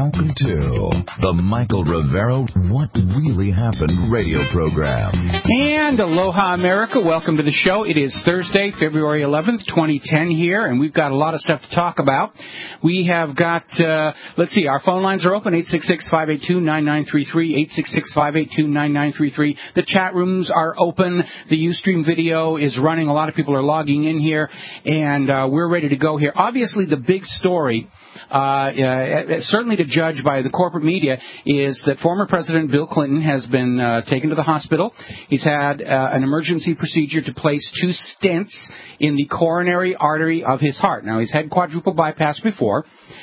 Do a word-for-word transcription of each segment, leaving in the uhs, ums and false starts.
Welcome to the Michael Rivero What Really Happened radio program. And aloha, America. Welcome to the show. It is Thursday, February eleventh, twenty ten here, and we've got a lot of stuff to talk about. We have got, uh, let's see, our phone lines are open, eight six six, five eight two, nine nine three three, eight six six, five eight two, nine nine three three. The chat rooms are open. The Ustream video is running. A lot of people are logging in here, and uh, we're ready to go here. Obviously, the big story, uh, uh, certainly to judge by the corporate media, is that former President Bill Clinton has been uh, taken to the hospital. He's had uh, an emergency procedure to place two stents in the coronary artery of his heart. Now, he's had quadruple bypass before,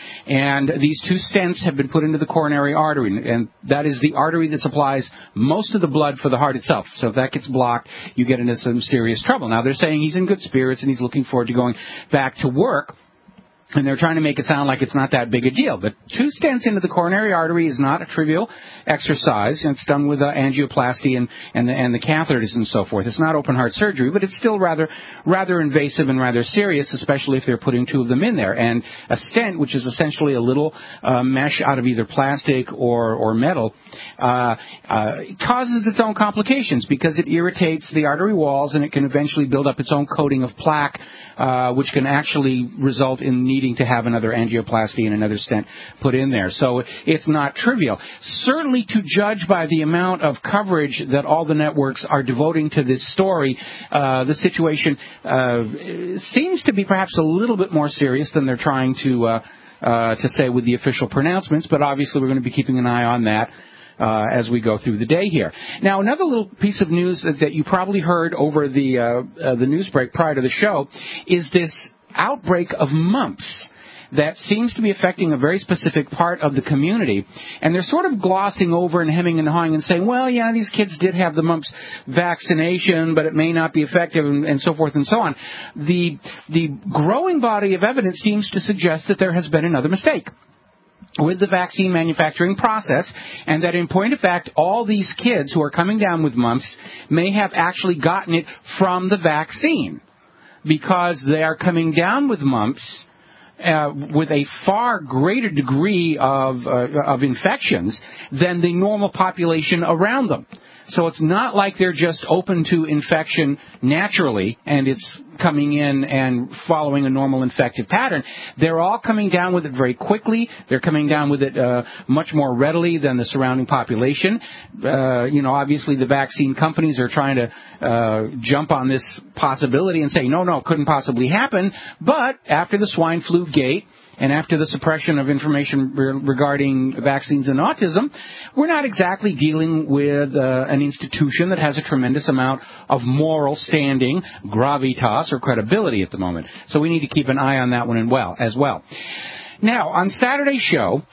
and these two stents have been put into the coronary artery, and that is the artery that supplies most of the blood for the heart itself. So if that gets blocked, you get into some serious trouble. Now, they're saying he's in good spirits and he's looking forward to going back to work. And they're trying to make it sound like it's not that big a deal. But two stents into the coronary artery is not a trivial exercise. It's done with uh, angioplasty and, and, the, and the catheters and so forth. It's not open heart surgery, but it's still rather rather invasive and rather serious, especially if they're putting two of them in there. And a stent, which is essentially a little uh, mesh out of either plastic or, or metal, uh, uh, causes its own complications because it irritates the artery walls and it can eventually build up its own coating of plaque, uh, which can actually result in needing to have another angioplasty and another stent put in there. So it's not trivial. Certainly to judge by the amount of coverage that all the networks are devoting to this story, uh, the situation uh, seems to be perhaps a little bit more serious than they're trying to uh, uh, to say with the official pronouncements, but obviously we're going to be keeping an eye on that Uh, as we go through the day here. Now, another little piece of news that, that you probably heard over the uh, uh, the news break prior to the show is this outbreak of mumps that seems to be affecting a very specific part of the community. And they're sort of glossing over and hemming and hawing and saying, well, yeah, these kids did have the mumps vaccination, but it may not be effective, and, and so forth and so on. The the growing body of evidence seems to suggest that there has been another mistake with the vaccine manufacturing process, and that in point of fact, all these kids who are coming down with mumps may have actually gotten it from the vaccine, because they are coming down with mumps uh, with a far greater degree of, uh, of infections than the normal population around them. So it's not like they're just open to infection naturally and it's coming in and following a normal infective pattern. They're all coming down with it very quickly. They're coming down with it uh, much more readily than the surrounding population. Uh, you know, obviously the vaccine companies are trying to uh, jump on this possibility and say, no, no, it couldn't possibly happen. But after the swine flu gate, and after the suppression of information re- regarding vaccines and autism, we're not exactly dealing with uh, an institution that has a tremendous amount of moral standing, gravitas, or credibility at the moment. So we need to keep an eye on that one as well. As well. Now, on Saturday's show,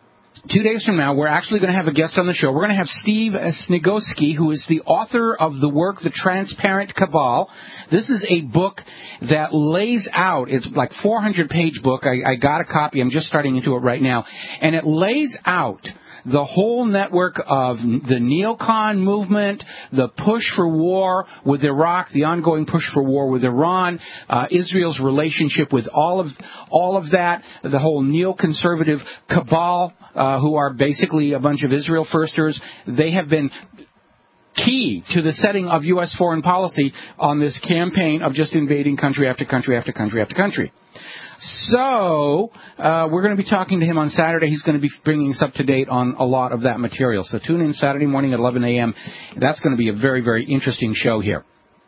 two days from now, we're actually going to have a guest on the show. We're going to have Steve Snigoski, who is the author of the work, The Transparent Cabal. This is a book that lays out, it's like a four hundred page book. I, I got a copy. I'm just starting into it right now. And it lays out the whole network of the neocon movement, the push for war with Iraq, the ongoing push for war with Iran, uh, Israel's relationship with all of all of that, the whole neoconservative cabal, uh, who are basically a bunch of Israel firsters. They have been key to the setting of U S foreign policy on this campaign of just invading country after country after country after country. So, uh, we're going to be talking to him on Saturday. He's going to be bringing us up to date on a lot of that material. So tune in Saturday morning at eleven a.m. That's going to be a very, very interesting show here.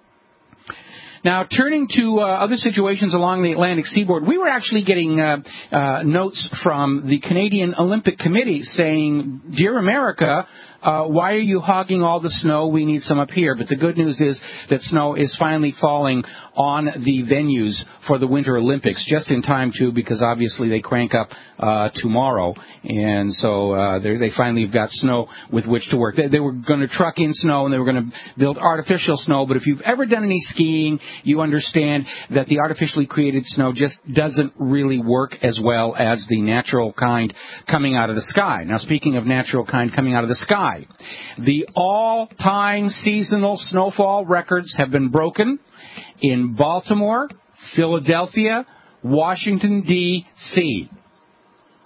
Now, turning to uh, other situations along the Atlantic seaboard, we were actually getting uh, uh, notes from the Canadian Olympic Committee saying, Dear America, uh, why are you hogging all the snow? We need some up here. But the good news is that snow is finally falling on the venues for the Winter Olympics, just in time, too, because obviously they crank up uh, tomorrow. And so uh, they finally have got snow with which to work. They, they were going to truck in snow and they were going to build artificial snow. But if you've ever done any skiing, you understand that the artificially created snow just doesn't really work as well as the natural kind coming out of the sky. Now, speaking of natural kind coming out of the sky, the all-time seasonal snowfall records have been broken in Baltimore, Philadelphia, Washington, D C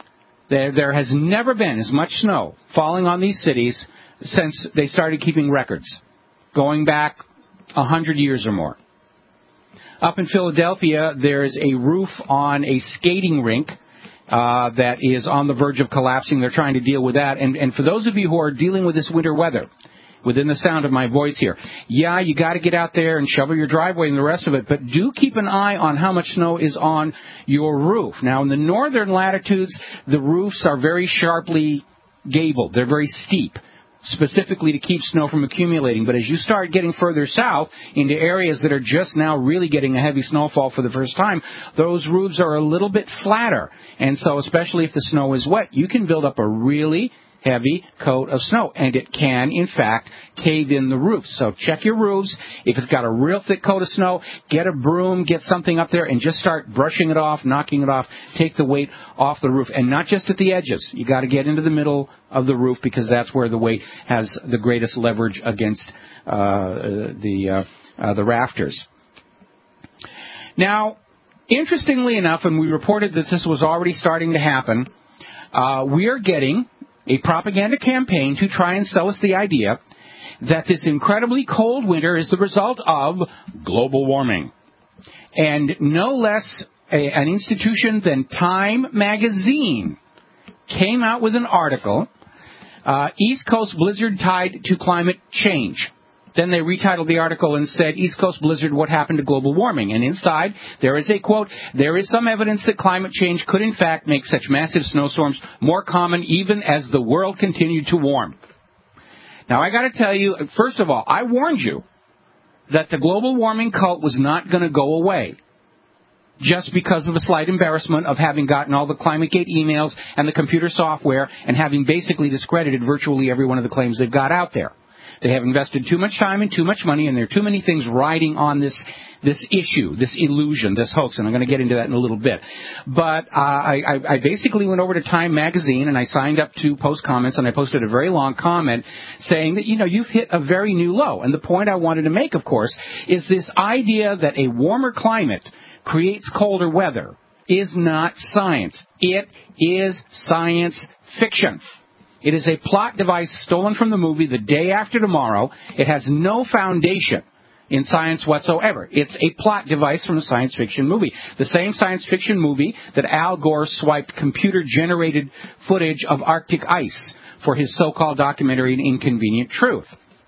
There, there has never been as much snow falling on these cities since they started keeping records, going back a hundred years or more. Up in Philadelphia, there's a roof on a skating rink uh, that is on the verge of collapsing. They're trying to deal with that. And, and for those of you who are dealing with this winter weather, within the sound of my voice here, yeah, you got to get out there and shovel your driveway and the rest of it, but do keep an eye on how much snow is on your roof. Now, in the northern latitudes, the roofs are very sharply gabled. They're very steep, specifically to keep snow from accumulating. But as you start getting further south into areas that are just now really getting a heavy snowfall for the first time, those roofs are a little bit flatter. And so especially if the snow is wet, you can build up a really heavy coat of snow, and it can, in fact, cave in the roof. So check your roofs. If it's got a real thick coat of snow, get a broom, get something up there, and just start brushing it off, knocking it off, take the weight off the roof. And not just at the edges. You got to get into the middle of the roof because that's where the weight has the greatest leverage against uh, the uh, uh, the rafters. Now, interestingly enough, and we reported that this was already starting to happen, uh, we are getting a propaganda campaign to try and sell us the idea that this incredibly cold winter is the result of global warming. And no less a, an institution than Time magazine came out with an article, uh, East Coast Blizzard Tied to Climate Change. Then they retitled the article and said, East Coast Blizzard, what happened to global warming? And inside, there is a quote, there is some evidence that climate change could in fact make such massive snowstorms more common even as the world continued to warm. Now, I got to tell you, first of all, I warned you that the global warming cult was not going to go away just because of a slight embarrassment of having gotten all the ClimateGate emails and the computer software and having basically discredited virtually every one of the claims they've got out there. They have invested too much time and too much money, and there are too many things riding on this this issue, this illusion, this hoax, and I'm going to get into that in a little bit. But uh, I, I basically went over to Time magazine, and I signed up to post comments, and I posted a very long comment saying that, you know, you've hit a very new low. And the point I wanted to make, of course, is this idea that a warmer climate creates colder weather is not science. It is science fiction. It is a plot device stolen from the movie The Day After Tomorrow. It has no foundation in science whatsoever. It's a plot device from a science fiction movie. The same science fiction movie that Al Gore swiped computer-generated footage of Arctic ice for his so-called documentary An Inconvenient Truth.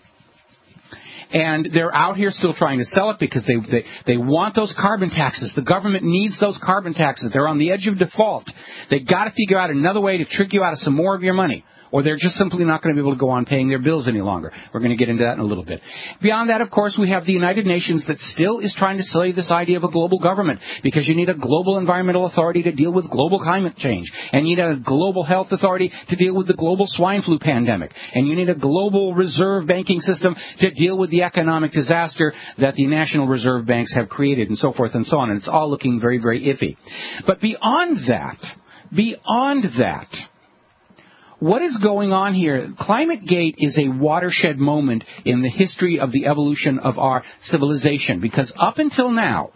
And they're out here still trying to sell it because they, they they want those carbon taxes. The government needs those carbon taxes. They're on the edge of default. They've got to figure out another way to trick you out of some more of your money, or they're just simply not going to be able to go on paying their bills any longer. We're going to get into that in a little bit. Beyond that, of course, we have the United Nations that still is trying to sell you this idea of a global government because you need a global environmental authority to deal with global climate change. And you need a global health authority to deal with the global swine flu pandemic. And you need a global reserve banking system to deal with the economic disaster that the national reserve banks have created and so forth and so on. And it's all looking very, very iffy. But beyond that, beyond that, what is going on here? ClimateGate is a watershed moment in the history of the evolution of our civilization because up until now,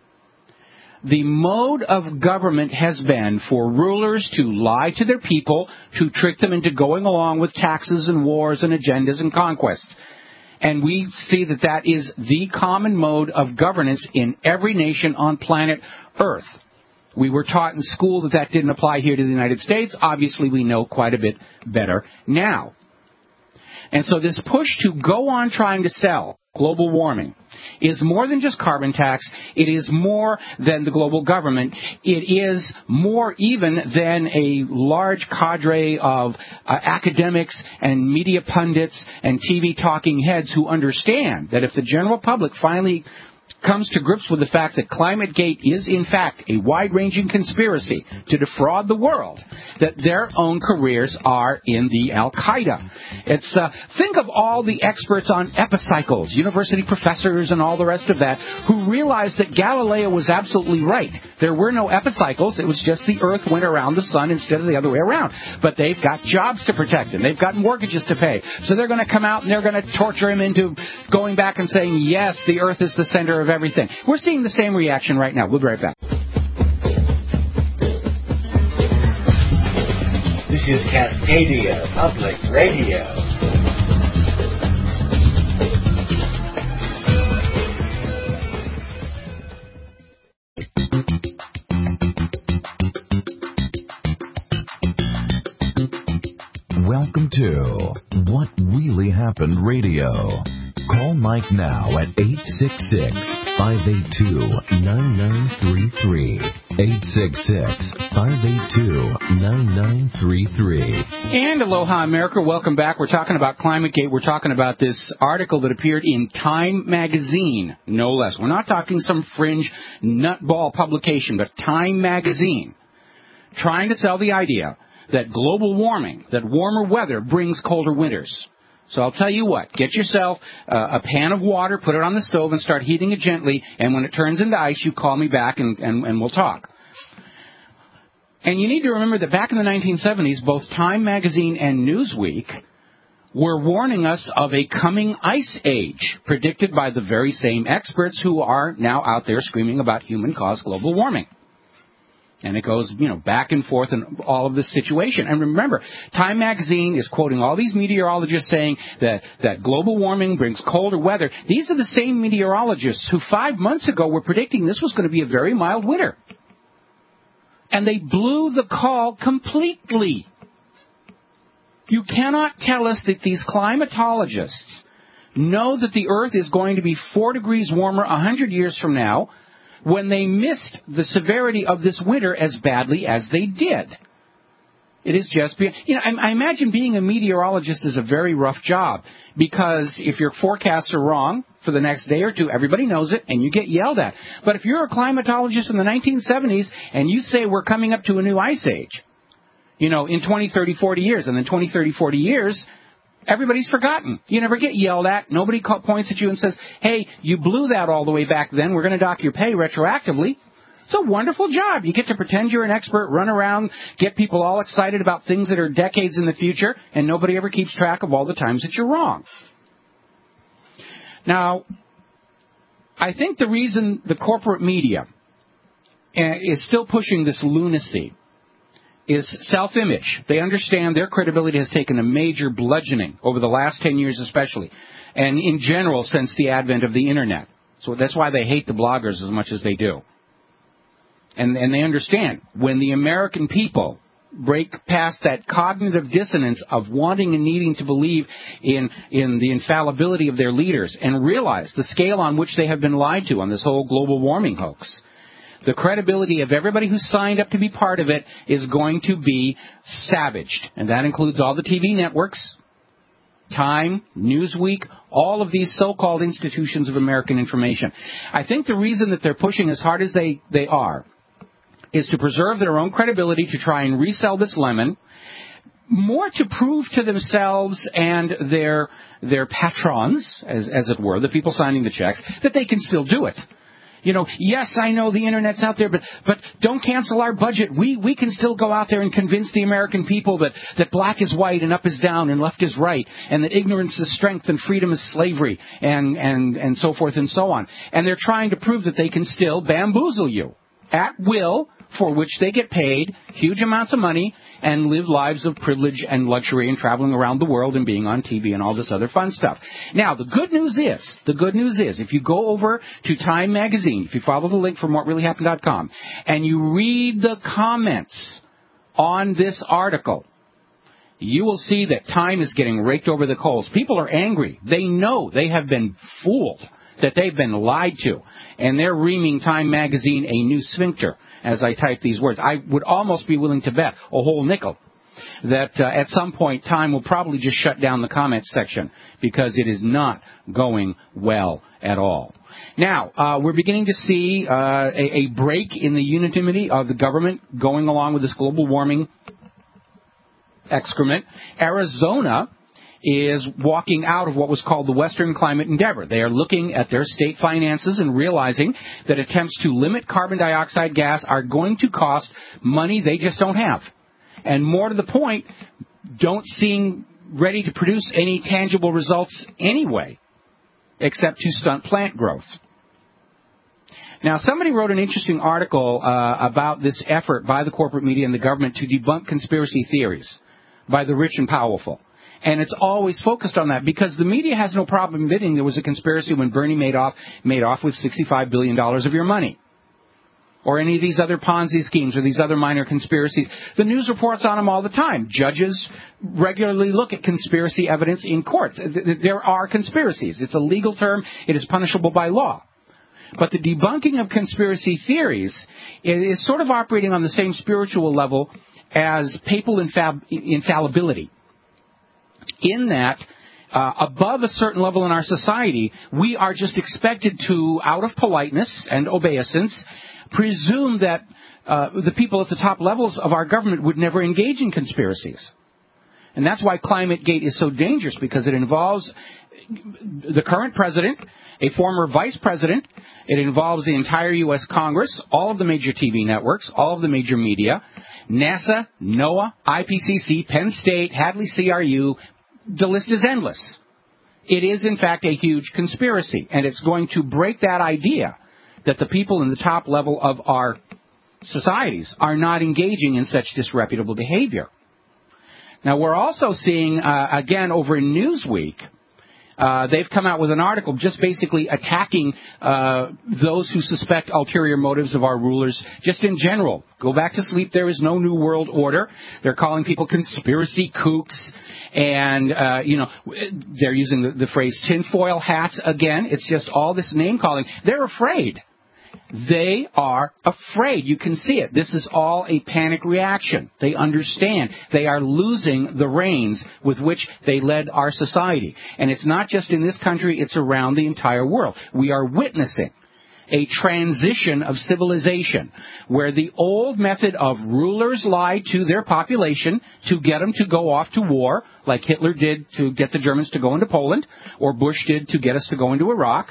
the mode of government has been for rulers to lie to their people, to trick them into going along with taxes and wars and agendas and conquests. And we see that that is the common mode of governance in every nation on planet Earth. We were taught in school that that didn't apply here to the United States. Obviously, we know quite a bit better now. And so this push to go on trying to sell global warming is more than just carbon tax. It is more than the global government. It is more even than a large cadre of uh, academics and media pundits and T V talking heads who understand that if the general public finally comes to grips with the fact that ClimateGate is, in fact, a wide-ranging conspiracy to defraud the world, that their own careers are in the Al-Qaeda. It's uh, think of all the experts on epicycles, university professors and all the rest of that, who realized that Galileo was absolutely right. There were no epicycles. It was just the Earth went around the sun instead of the other way around. But they've got jobs to protect and they've got mortgages to pay. So they're going to come out and they're going to torture him into going back and saying, yes, the Earth is the center of everything. We're seeing the same reaction right now. We'll be right back. This is Cascadia Public Radio. Welcome to What Really Happened Radio. Call Mike now at eight six six, five eight two, nine nine three three. eight six six, five eight two, nine nine three three. And aloha, America. Welcome back. We're talking about ClimateGate. We're talking about this article that appeared in Time Magazine, no less. We're not talking some fringe nutball publication, but Time Magazine, trying to sell the idea that global warming, that warmer weather brings colder winters. So I'll tell you what, get yourself uh, a pan of water, put it on the stove, and start heating it gently, and when it turns into ice, you call me back and, and, and we'll talk. And you need to remember that back in the nineteen seventies, both Time Magazine and Newsweek were warning us of a coming ice age, predicted by the very same experts who are now out there screaming about human-caused global warming. And it goes, you know, back and forth in all of this situation. And remember, Time Magazine is quoting all these meteorologists saying that, that global warming brings colder weather. These are the same meteorologists who five months ago were predicting this was going to be a very mild winter. And they blew the call completely. You cannot tell us that these climatologists know that the Earth is going to be four degrees warmer a hundred years from now, when they missed the severity of this winter as badly as they did. It is just, be, you know, I, I imagine being a meteorologist is a very rough job, because if your forecasts are wrong for the next day or two, everybody knows it, and you get yelled at. But if you're a climatologist in the nineteen seventies, and you say we're coming up to a new ice age, you know, in twenty, thirty, forty years, and then twenty, thirty, forty years, everybody's forgotten. You never get yelled at. Nobody points at you and says, hey, you blew that all the way back then. We're going to dock your pay retroactively. It's a wonderful job. You get to pretend you're an expert, run around, get people all excited about things that are decades in the future, and nobody ever keeps track of all the times that you're wrong. Now, I think the reason the corporate media is still pushing this lunacy is self-image. They understand their credibility has taken a major bludgeoning over the last ten years especially, and in general since the advent of the Internet. So that's why they hate the bloggers as much as they do. And, and they understand when the American people break past that cognitive dissonance of wanting and needing to believe in, in the infallibility of their leaders and realize the scale on which they have been lied to on this whole global warming hoax, the credibility of everybody who signed up to be part of it is going to be savaged. And that includes all the T V networks, Time, Newsweek, all of these so-called institutions of American information. I think the reason that they're pushing as hard as they, they are is to preserve their own credibility, to try and resell this lemon, more to prove to themselves and their their patrons, as, as it were, the people signing the checks, that they can still do it. You know, yes, I know the Internet's out there, but but don't cancel our budget. We we can still go out there and convince the American people that, that black is white and up is down and left is right, and that ignorance is strength and freedom is slavery, and, and, and so forth and so on. And they're trying to prove that they can still bamboozle you at will, for which they get paid huge amounts of money and live lives of privilege and luxury and traveling around the world and being on T V and all this other fun stuff. Now, the good news is, the good news is, if you go over to Time Magazine, if you follow the link from what really happened dot com, and you read the comments on this article, you will see that Time is getting raked over the coals. People are angry. They know they have been fooled, that they've been lied to, and they're reaming Time Magazine a new sphincter as I type these words. I would almost be willing to bet a whole nickel that uh, at some point Time will probably just shut down the comments section, because it is not going well at all. Now, uh, we're beginning to see uh, a, a break in the unanimity of the government going along with this global warming excrement. Arizona is walking out of what was called the Western Climate Endeavor. They are looking at their state finances and realizing that attempts to limit carbon dioxide gas are going to cost money they just don't have. And more to the point, don't seem ready to produce any tangible results anyway, except to stunt plant growth. Now, somebody wrote an interesting article uh, about this effort by the corporate media and the government to debunk conspiracy theories. by the rich and powerful. And it's always focused on that because the media has no problem admitting there was a conspiracy when Bernie Madoff made off with sixty-five billion dollars of your money. Or any of these other Ponzi schemes or these other minor conspiracies. The news reports on them all the time. Judges regularly look at conspiracy evidence in court. There are conspiracies. It's a legal term. It is punishable by law. But the debunking of conspiracy theories is sort of operating on the same spiritual level as papal infall- infallibility. In that, uh, above a certain level in our society, we are just expected to, out of politeness and obeisance, presume that uh, the people at the top levels of our government would never engage in conspiracies. And that's why ClimateGate is so dangerous, because it involves the current president, a former vice president. It involves the entire U S Congress, all of the major T V networks, all of the major media, NASA, NOAA, I P C C, Penn State, Hadley C R U. The list is endless. It is, in fact, a huge conspiracy, and it's going to break that idea that the people in the top level of our societies are not engaging in such disreputable behavior. Now, we're also seeing, uh, again, over in Newsweek, uh, they've come out with an article just basically attacking uh, those who suspect ulterior motives of our rulers just in general. Go back to sleep. There is no new world order. They're calling people conspiracy kooks. And, uh, you know, they're using the, the phrase tinfoil hats again. It's just all this name-calling. They're afraid. They are afraid. You can see it. This is all a panic reaction. They understand. They are losing the reins with which they led our society. And it's not just in this country, it's around the entire world. We are witnessing a transition of civilization where the old method of rulers lie to their population to get them to go off to war, like Hitler did to get the Germans to go into Poland, or Bush did to get us to go into Iraq.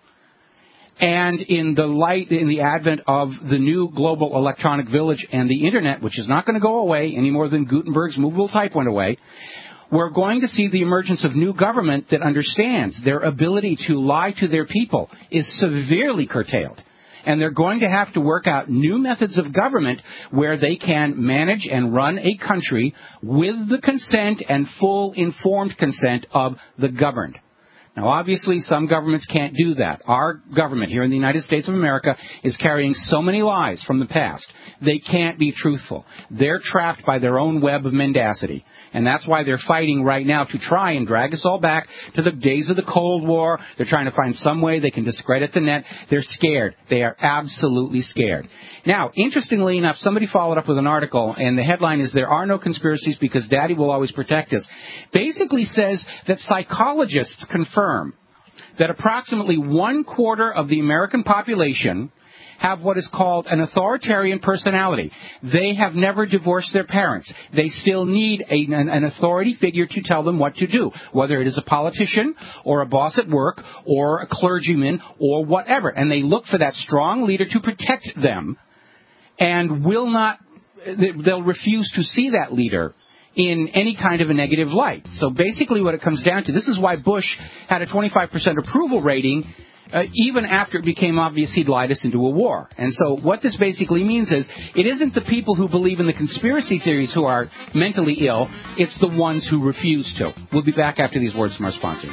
And in the light, in the advent of the new global electronic village and the Internet, which is not going to go away any more than Gutenberg's movable type went away, we're going to see the emergence of new government that understands their ability to lie to their people is severely curtailed. And they're going to have to work out new methods of government where they can manage and run a country with the consent and full informed consent of the governed. Now, obviously, some governments can't do that. Our government here in the United States of America is carrying so many lies from the past. They can't be truthful. They're trapped by their own web of mendacity. And that's why they're fighting right now to try and drag us all back to the days of the Cold War. They're trying to find some way they can discredit the net. They're scared. They are absolutely scared. Now, interestingly enough, somebody followed up with an article, and the headline is, "There are no conspiracies because Daddy will always protect us." Basically says that psychologists confirm that approximately one quarter of the American population have what is called an authoritarian personality. They have never divorced their parents. They still need a, an, an authority figure to tell them what to do, whether it is a politician or a boss at work or a clergyman or whatever. And they look for that strong leader to protect them and will not, they'll refuse to see that leader in any kind of a negative light. So basically what it comes down to, this is why Bush had a twenty-five percent approval rating Uh, even after it became obvious he'd lied us into a war. And so what this basically means is it isn't the people who believe in the conspiracy theories who are mentally ill, it's the ones who refuse to. We'll be back after these words from our sponsors.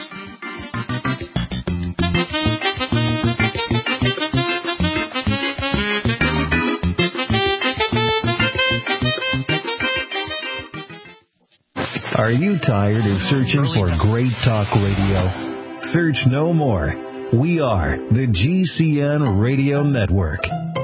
Are you tired of searching for great talk radio? Search no more. We are the G C N Radio Network.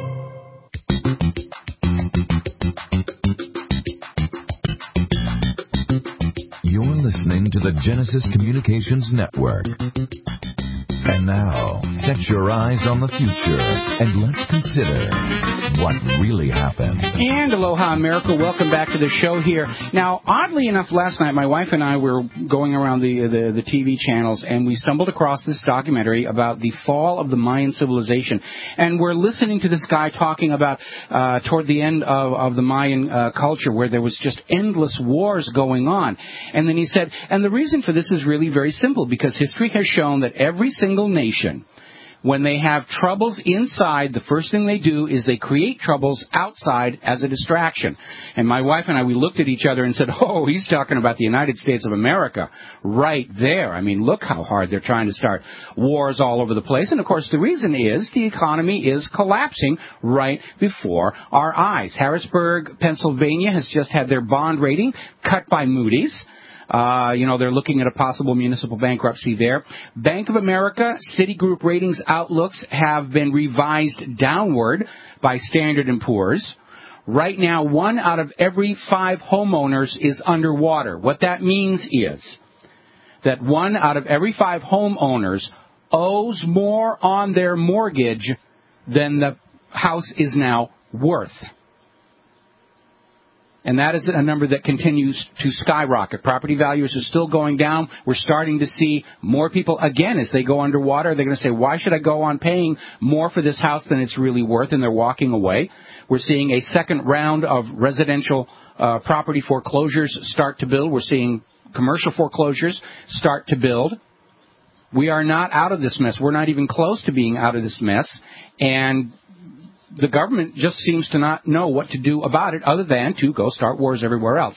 You're listening to the Genesis Communications Network. And now, set your eyes on the future and let's consider what really happened. And aloha, America. Welcome back to the show here. Now, oddly enough, last night my wife and I were going around the, the, the T V channels and we stumbled across this documentary about the fall of the Mayan civilization. And we're listening to this guy talking about uh, toward the end of, of the Mayan uh, culture where there was just endless wars going on. And then he said, and the reason for this is really very simple because history has shown that every single nation When they have troubles inside, the first thing they do is they create troubles outside as a distraction. And my wife and I, we looked at each other and said, oh, he's talking about the United States of America right there. I mean, look how hard they're trying to start wars all over the place. And, of course, the reason is the economy is collapsing right before our eyes. Harrisburg, Pennsylvania has just had their bond rating cut by Moody's. Uh, you know, they're looking at a possible municipal bankruptcy there. Bank of America, Citigroup ratings outlooks have been revised downward by Standard and Poor's. Right now, one out of every five homeowners is underwater. What that means is that one out of every five homeowners owes more on their mortgage than the house is now worth. And that is a number that continues to skyrocket. Property values are still going down. We're starting to see more people, again, as they go underwater, they're going to say, why should I go on paying more for this house than it's really worth? And they're walking away. We're seeing a second round of residential uh, property foreclosures start to build. We're seeing commercial foreclosures start to build. We are not out of this mess. We're not even close to being out of this mess. And the government just seems to not know what to do about it other than to go start wars everywhere else.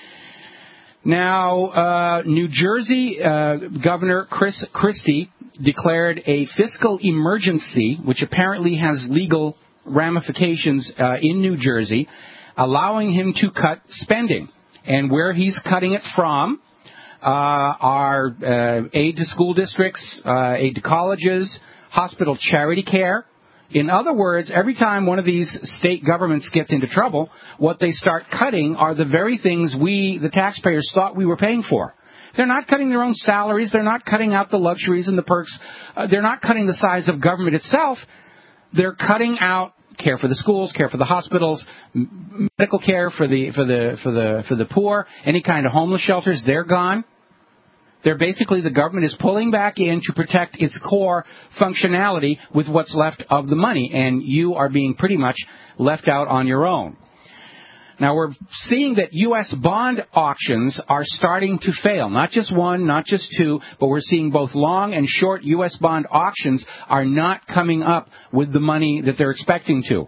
Now, uh, New Jersey uh, Governor Chris Christie declared a fiscal emergency, which apparently has legal ramifications uh, in New Jersey, allowing him to cut spending. And where he's cutting it from uh, are uh, aid to school districts, uh, aid to colleges, hospital charity care. In other words, every time one of these state governments gets into trouble, what they start cutting are the very things we, the taxpayers, thought we were paying for. They're not cutting their own salaries. They're not cutting out the luxuries and the perks. Uh, they're not cutting the size of government itself. They're cutting out care for the schools, care for the hospitals, m- medical care for the for the for the for the poor, any kind of homeless shelters. They're gone. They're basically, the government is pulling back in to protect its core functionality with what's left of the money, and you are being pretty much left out on your own. Now, we're seeing that U S bond auctions are starting to fail. Not just one, not just two, but we're seeing both long and short U S bond auctions are not coming up with the money that they're expecting to.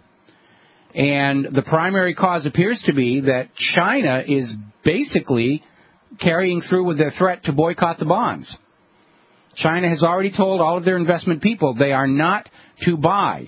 And the primary cause appears to be that China is basically carrying through with their threat to boycott the bonds. China has already told all of their investment people they are not to buy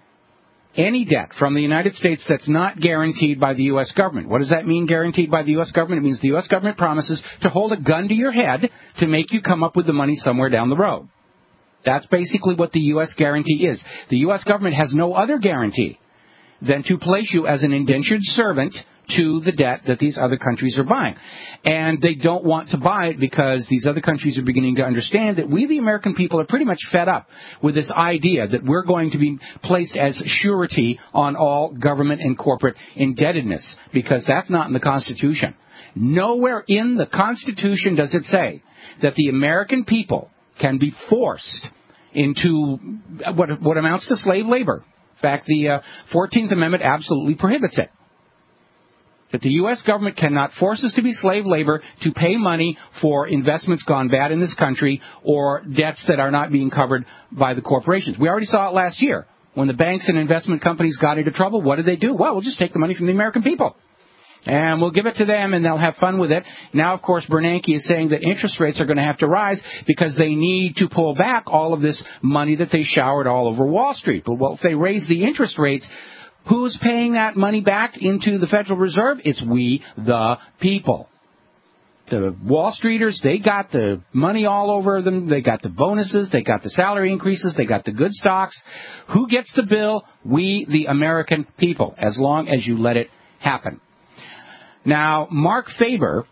any debt from the United States that's not guaranteed by the U S government. What does that mean, guaranteed by the U S government? It means the U S government promises to hold a gun to your head to make you come up with the money somewhere down the road. That's basically what the U S guarantee is. The U S government has no other guarantee than to place you as an indentured servant to the debt that these other countries are buying. And they don't want to buy it because these other countries are beginning to understand that we, the American people, are pretty much fed up with this idea that we're going to be placed as surety on all government and corporate indebtedness, because that's not in the Constitution. Nowhere in the Constitution does it say that the American people can be forced into what, what amounts to slave labor. In fact, the uh, fourteenth Amendment absolutely prohibits it. That the U S government cannot force us to be slave labor to pay money for investments gone bad in this country or debts that are not being covered by the corporations. We already saw it last year. When the banks and investment companies got into trouble, what did they do? Well, we'll just take the money from the American people. And we'll give it to them, and they'll have fun with it. Now, of course, Bernanke is saying that interest rates are going to have to rise because they need to pull back all of this money that they showered all over Wall Street. But well, if they raise the interest rates, who's paying that money back into the Federal Reserve? It's we, the people. The Wall Streeters, they got the money all over them. They got the bonuses. They got the salary increases. They got the good stocks. Who gets the bill? We, the American people, as long as you let it happen. Now, Mark Faber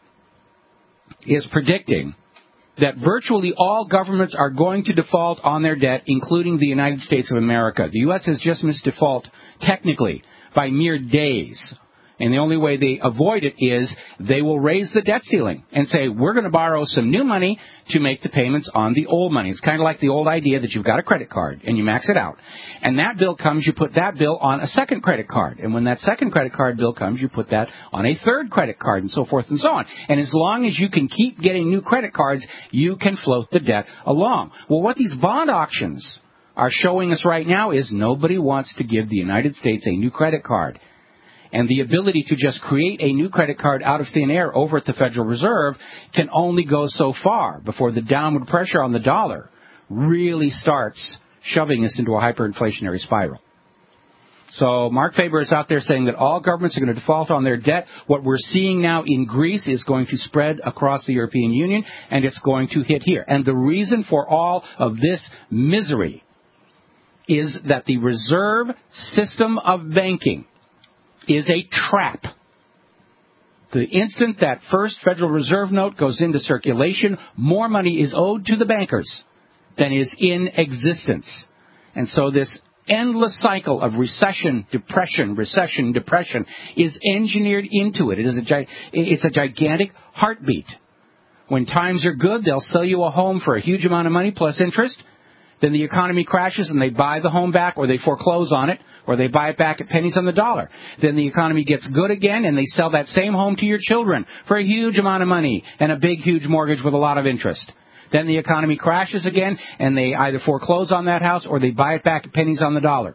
is predicting that virtually all governments are going to default on their debt, including the United States of America. The U S has just missed default, technically, by mere days. And the only way they avoid it is they will raise the debt ceiling and say, we're going to borrow some new money to make the payments on the old money. It's kind of like the old idea that you've got a credit card and you max it out. And that bill comes, you put that bill on a second credit card. And when that second credit card bill comes, you put that on a third credit card, and so forth and so on. And as long as you can keep getting new credit cards, you can float the debt along. Well, what these bond auctions are showing us right now is nobody wants to give the United States a new credit card. And the ability to just create a new credit card out of thin air over at the Federal Reserve can only go so far before the downward pressure on the dollar really starts shoving us into a hyperinflationary spiral. So Mark Faber is out there saying that all governments are going to default on their debt. What we're seeing now in Greece is going to spread across the European Union, and it's going to hit here. And the reason for all of this misery is that the reserve system of banking is a trap. The instant that first Federal Reserve note goes into circulation, more money is owed to the bankers than is in existence. And so this endless cycle of recession, depression, recession, depression is engineered into it. It is a gi- it's a gigantic heartbeat. When times are good, they'll sell you a home for a huge amount of money plus interest. Then the economy crashes and they buy the home back, or they foreclose on it, or they buy it back at pennies on the dollar. Then the economy gets good again and they sell that same home to your children for a huge amount of money and a big, huge mortgage with a lot of interest. Then the economy crashes again and they either foreclose on that house or they buy it back at pennies on the dollar.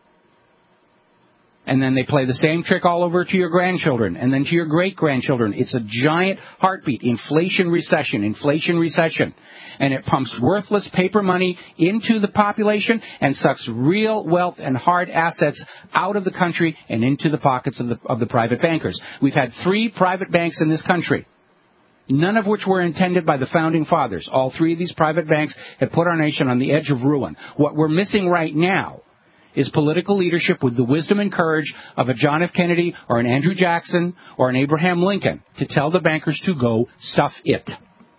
And then they play the same trick all over to your grandchildren and then to your great-grandchildren. It's a giant heartbeat. Inflation, recession, inflation, recession. And it pumps worthless paper money into the population and sucks real wealth and hard assets out of the country and into the pockets of the, of the private bankers. We've had three private banks in this country, none of which were intended by the Founding Fathers. All three of these private banks had put our nation on the edge of ruin. What we're missing right now is political leadership with the wisdom and courage of a John F. Kennedy or an Andrew Jackson or an Abraham Lincoln to tell the bankers to go stuff it.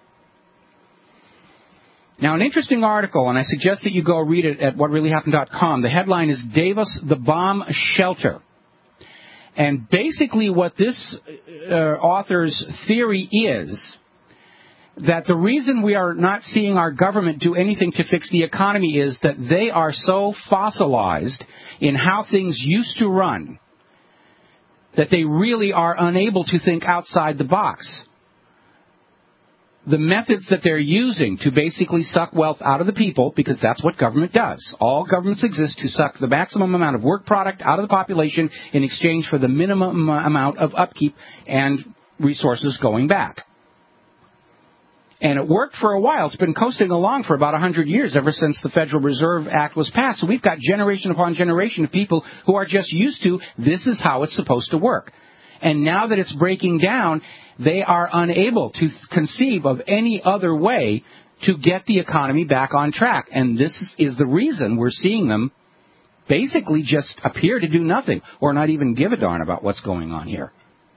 Now, an interesting article, and I suggest that you go read it at what really happened dot com. The headline is Davos, the Bomb Shelter. And basically what this uh, author's theory is that the reason we are not seeing our government do anything to fix the economy is that they are so fossilized in how things used to run that they really are unable to think outside the box. The methods that they're using to basically suck wealth out of the people, because that's what government does. All governments exist to suck the maximum amount of work product out of the population in exchange for the minimum amount of upkeep and resources going back. And it worked for a while. It's been coasting along for about one hundred years, ever since the Federal Reserve Act was passed. So we've got generation upon generation of people who are just used to this is how it's supposed to work. And now that it's breaking down, they are unable to conceive of any other way to get the economy back on track. And this is the reason we're seeing them basically just appear to do nothing or not even give a darn about what's going on here.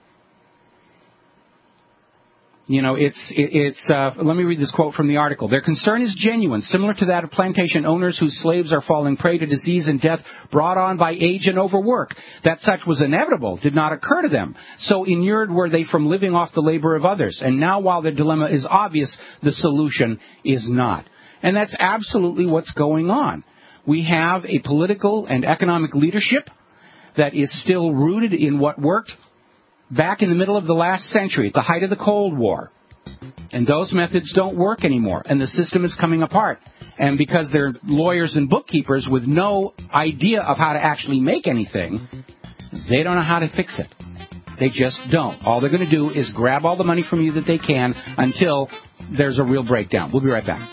You know, it's, it, it's, uh, let me read this quote from the article. Their concern is genuine, similar to that of plantation owners whose slaves are falling prey to disease and death brought on by age and overwork. That such was inevitable did not occur to them. So inured were they from living off the labor of others. And now, while their dilemma is obvious, the solution is not. And that's absolutely what's going on. We have a political and economic leadership that is still rooted in what worked back in the middle of the last century, at the height of the Cold War. And those methods don't work anymore, and the system is coming apart. And because they're lawyers and bookkeepers with no idea of how to actually make anything, they don't know how to fix it. They just don't. All they're going to do is grab all the money from you that they can until there's a real breakdown. We'll be right back.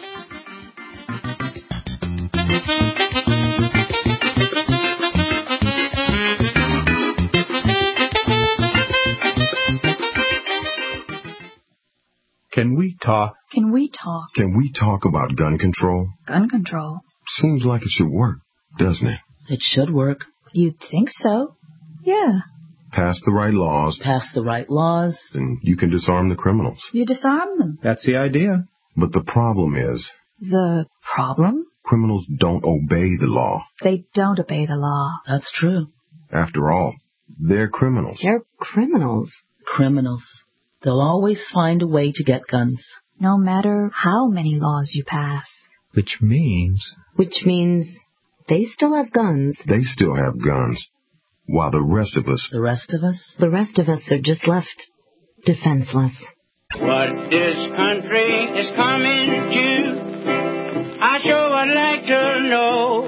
Can we talk? Can we talk? Can we talk about gun control? Gun control? Seems like it should work, doesn't it? It should work. You'd think so. Yeah. Pass the right laws. Pass the right laws. And you can disarm the criminals. You disarm them. That's the idea. But the problem is... The problem? Criminals don't obey the law. They don't obey the law. That's true. After all, they're criminals. They're criminals. Criminals. They'll always find a way to get guns. No matter how many laws you pass. Which means... Which means they still have guns. They still have guns. While the rest of us... The rest of us? The rest of us are just left defenseless. What this country is coming to, I sure would like to know.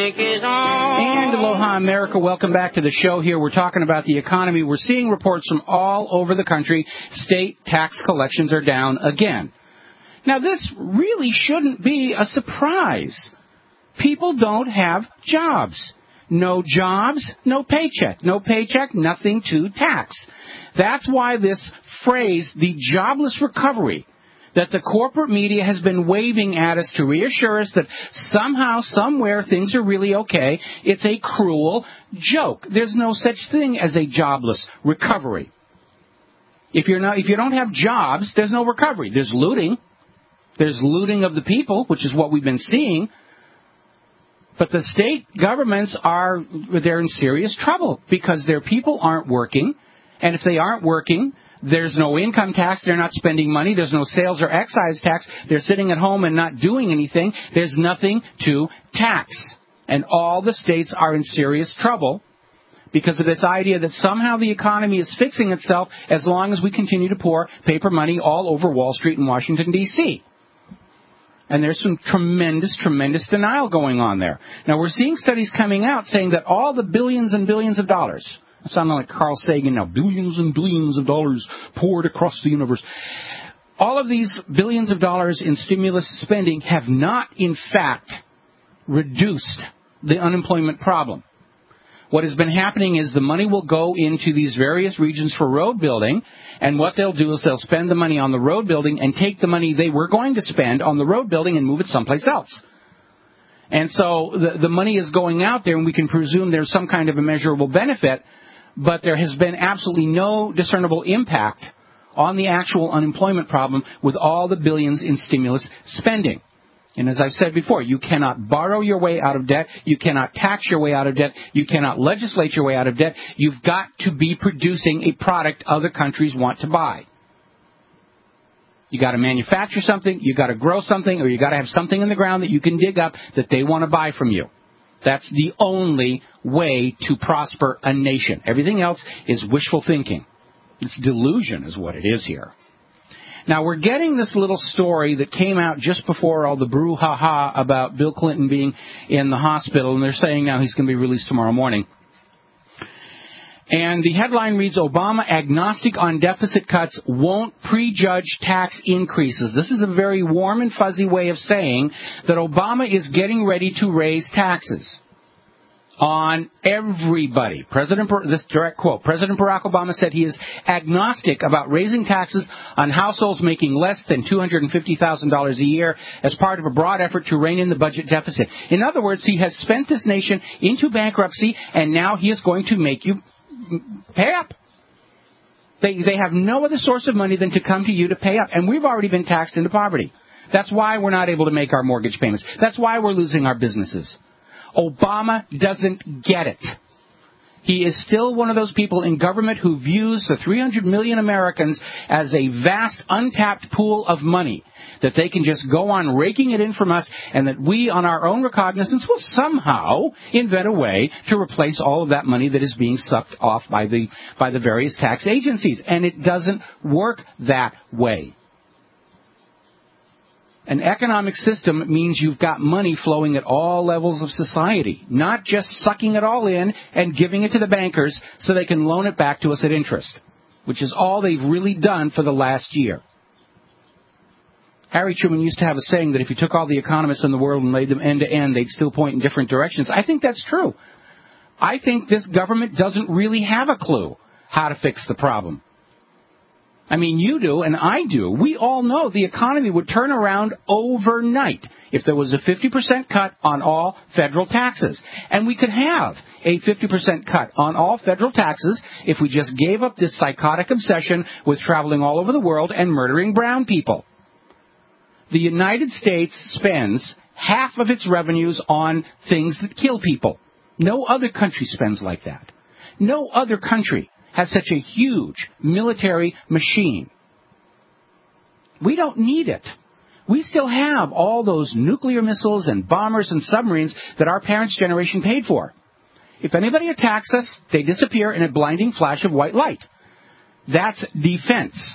break is on. And aloha, America. Welcome back to the show here. We're talking about the economy. We're seeing reports from all over the country. State tax collections are down again. Now, this really shouldn't be a surprise. People don't have jobs. No jobs, no paycheck. No paycheck, nothing to tax. That's why this phrase, the jobless recovery, that the corporate media has been waving at us to reassure us that somehow, somewhere, things are really okay. It's a cruel joke. There's no such thing as a jobless recovery. If you're not, if you don't have jobs, there's no recovery. There's looting. There's looting of the people, which is what we've been seeing. But the state governments are, they're in serious trouble because their people aren't working. And if they aren't working, there's no income tax. They're not spending money. There's no sales or excise tax. They're sitting at home and not doing anything. There's nothing to tax. And all the states are in serious trouble because of this idea that somehow the economy is fixing itself as long as we continue to pour paper money all over Wall Street in Washington, D C And there's some tremendous, tremendous denial going on there. Now, we're seeing studies coming out saying that all the billions and billions of dollars, I'm sounding like Carl Sagan now, billions and billions of dollars poured across the universe. All of these billions of dollars in stimulus spending have not, in fact, reduced the unemployment problem. What has been happening is the money will go into these various regions for road building, and what they'll do is they'll spend the money on the road building and take the money they were going to spend on the road building and move it someplace else. And so the, the money is going out there, and we can presume there's some kind of immeasurable benefit, but there has been absolutely no discernible impact on the actual unemployment problem with all the billions in stimulus spending. And as I've said before, you cannot borrow your way out of debt. You cannot tax your way out of debt. You cannot legislate your way out of debt. You've got to be producing a product other countries want to buy. You got to manufacture something, you got to grow something, or you got to have something in the ground that you can dig up that they want to buy from you. That's the only way to prosper a nation. Everything else is wishful thinking. It's delusion is what it is here. Now, we're getting this little story that came out just before all the brouhaha about Bill Clinton being in the hospital, and they're saying now he's going to be released tomorrow morning. And the headline reads, Obama agnostic on deficit cuts won't prejudge tax increases. This is a very warm and fuzzy way of saying that Obama is getting ready to raise taxes on everybody. President, this direct quote, President Barack Obama said he is agnostic about raising taxes on households making less than two hundred fifty thousand dollars a year as part of a broad effort to rein in the budget deficit. In other words, he has spent this nation into bankruptcy, and now he is going to make you pay up. They, they have no other source of money than to come to you to pay up, and we've already been taxed into poverty. That's why we're not able to make our mortgage payments. That's why we're losing our businesses. Obama doesn't get it. He is still one of those people in government who views the three hundred million Americans as a vast, untapped pool of money that they can just go on raking it in from us, and that we, on our own recognizance, will somehow invent a way to replace all of that money that is being sucked off by the by the various tax agencies. And it doesn't work that way. An economic system means you've got money flowing at all levels of society, not just sucking it all in and giving it to the bankers so they can loan it back to us at interest, which is all they've really done for the last year. Harry Truman used to have a saying that if you took all the economists in the world and laid them end to end, they'd still point in different directions. I think that's true. I think this government doesn't really have a clue how to fix the problem. I mean, you do, and I do. We all know the economy would turn around overnight if there was a fifty percent cut on all federal taxes. And we could have a fifty percent cut on all federal taxes if we just gave up this psychotic obsession with traveling all over the world and murdering brown people. The United States spends half of its revenues on things that kill people. No other country spends like that. No other country has such a huge military machine. We don't need it. We still have all those nuclear missiles and bombers and submarines that our parents' generation paid for. If anybody attacks us, they disappear in a blinding flash of white light. That's defense.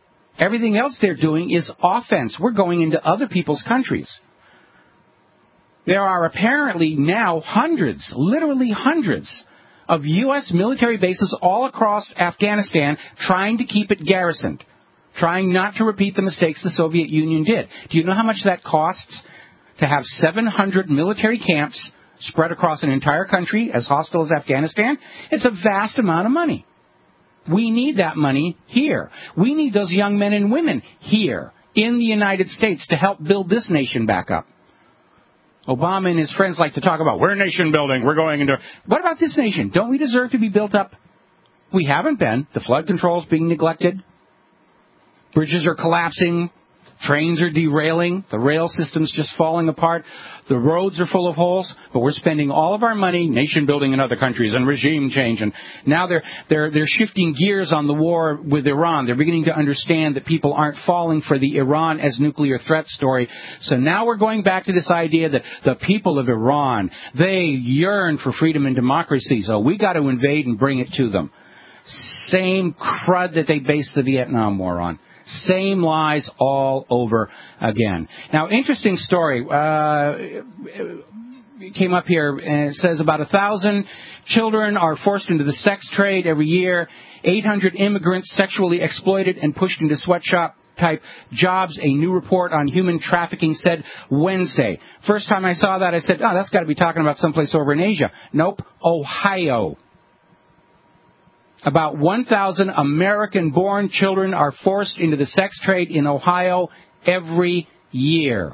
Everything else they're doing is offense. We're going into other people's countries. There are apparently now hundreds, literally hundreds, of U S military bases all across Afghanistan trying to keep it garrisoned, trying not to repeat the mistakes the Soviet Union did. Do you know how much that costs to have seven hundred military camps spread across an entire country as hostile as Afghanistan? It's a vast amount of money. We need that money here. We need those young men and women here in the United States to help build this nation back up. Obama and his friends like to talk about, we're nation building, we're going into... What about this nation? Don't we deserve to be built up? We haven't been. The flood control's being neglected. Bridges are collapsing. Trains are derailing. The rail system's just falling apart. The roads are full of holes. But we're spending all of our money nation building in other countries and regime change. And now they're they're they're shifting gears on the war with Iran. They're beginning to understand that people aren't falling for the Iran as nuclear threat story. So now we're going back to this idea that the people of Iran, they yearn for freedom and democracy. So we got to invade and bring it to them. Same crud that they based the Vietnam War on. Same lies all over again. Now, interesting story. Uh, it came up here, and it says about a thousand children are forced into the sex trade every year. eight hundred immigrants sexually exploited and pushed into sweatshop type jobs, a new report on human trafficking said Wednesday. First time I saw that, I said, oh, that's got to be talking about someplace over in Asia. Nope, Ohio. About one thousand American-born children are forced into the sex trade in Ohio every year.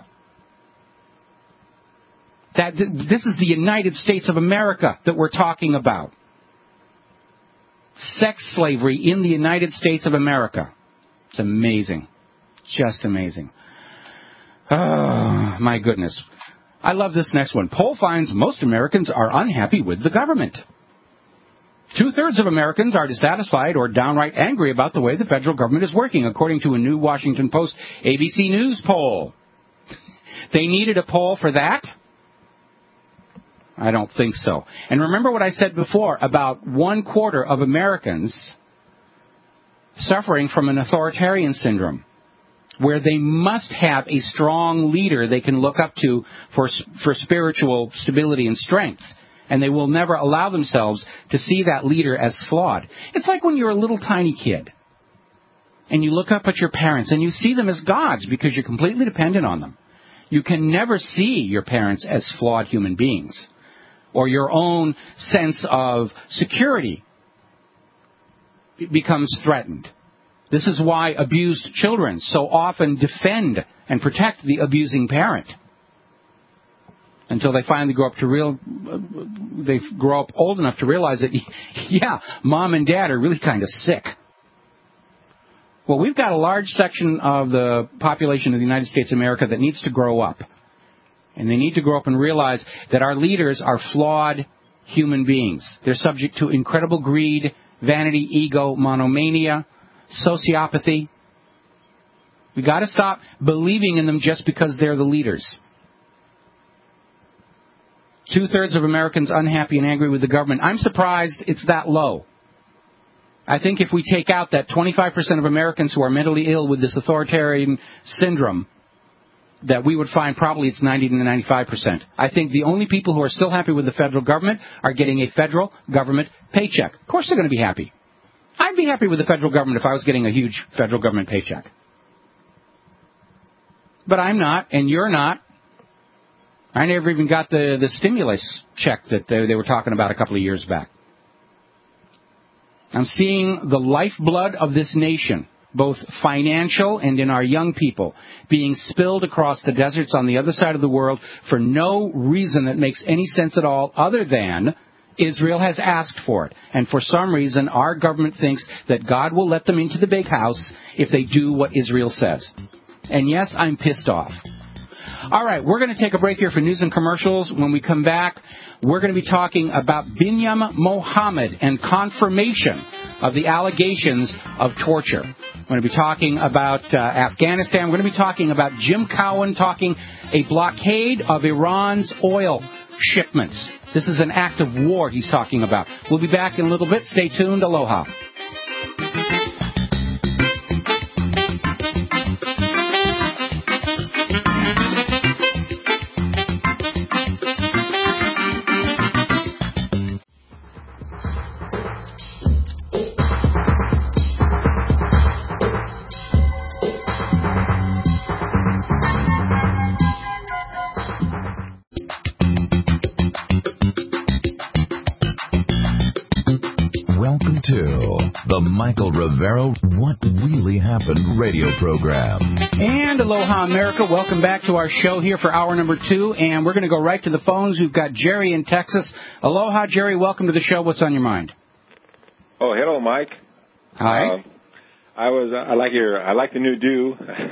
That this is the United States of America that we're talking about. Sex slavery in the United States of America. It's amazing. Just amazing. Oh, my goodness. I love this next one. Poll finds most Americans are unhappy with the government. Two-thirds of Americans are dissatisfied or downright angry about the way the federal government is working, according to a new Washington Post A B C News poll. They needed a poll for that? I don't think so. And remember what I said before about one quarter of Americans suffering from an authoritarian syndrome, where they must have a strong leader they can look up to for for spiritual stability and strength. And they will never allow themselves to see that leader as flawed. It's like when you're a little tiny kid and you look up at your parents and you see them as gods because you're completely dependent on them. You can never see your parents as flawed human beings, or your own sense of security becomes threatened. This is why abused children so often defend and protect the abusing parent. Until they finally grow up to real, they grow up old enough to realize that, yeah, mom and dad are really kind of sick. Well, we've got a large section of the population of the United States of America that needs to grow up. And they need to grow up and realize that our leaders are flawed human beings. They're subject to incredible greed, vanity, ego, monomania, sociopathy. We've got to stop believing in them just because they're the leaders. Two-thirds of Americans unhappy and angry with the government. I'm surprised it's that low. I think if we take out that twenty-five percent of Americans who are mentally ill with this authoritarian syndrome, that we would find probably it's ninety to ninety-five percent. I think the only people who are still happy with the federal government are getting a federal government paycheck. Of course they're going to be happy. I'd be happy with the federal government if I was getting a huge federal government paycheck. But I'm not, and you're not. I never even got the, the stimulus check that they, they were talking about a couple of years back. I'm seeing the lifeblood of this nation, both financial and in our young people, being spilled across the deserts on the other side of the world for no reason that makes any sense at all other than Israel has asked for it. And for some reason, our government thinks that God will let them into the big house if they do what Israel says. And yes, I'm pissed off. All right, we're going to take a break here for news and commercials. When we come back, we're going to be talking about Binyam Mohammed and confirmation of the allegations of torture. We're going to be talking about uh, Afghanistan. We're going to be talking about Jim Cowan talking a blockade of Iran's oil shipments. This is an act of war he's talking about. We'll be back in a little bit. Stay tuned. Aloha. Michael Rivero What Really Happened radio program. And Aloha America, welcome back to our show here for hour number two, and we're going to go right to the phones. We've got Jerry in Texas. Aloha, Jerry, welcome to the show. What's on your mind? Oh, hello, Mike. Hi. Uh, I was I like your I like the new do.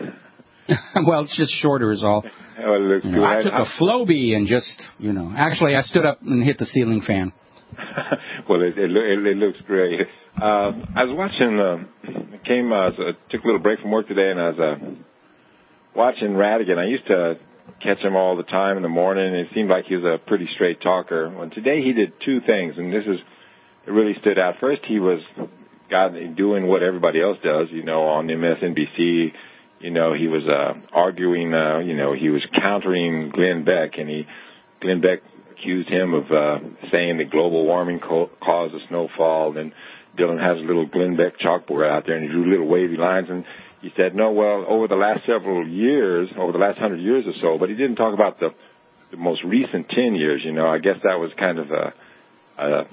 Well, it's just shorter is all. Oh, it looks You good. know, I I- took I- a Flowbee and just, you know, actually I stood up and hit the ceiling fan. Well, it, it, loo- it, it looks great. Uh, I was watching. Uh, came. Uh, so I took a little break from work today, and I was uh, watching Radigan. I used to catch him all the time in the morning, and it seemed like he was a pretty straight talker. Well, today he did two things, and this is it really stood out. First, he was got doing what everybody else does, you know, on M S N B C. You know, he was uh, arguing. Uh, you know, he was countering Glenn Beck, and he Glenn Beck accused him of uh, saying that global warming co- caused the snowfall. And Dylan has a little Glenn Beck chalkboard out there, and he drew little wavy lines. And he said, no, well, over the last several years, over the last hundred years or so, but he didn't talk about the, the most recent ten years. You know, I guess that was kind of a, a,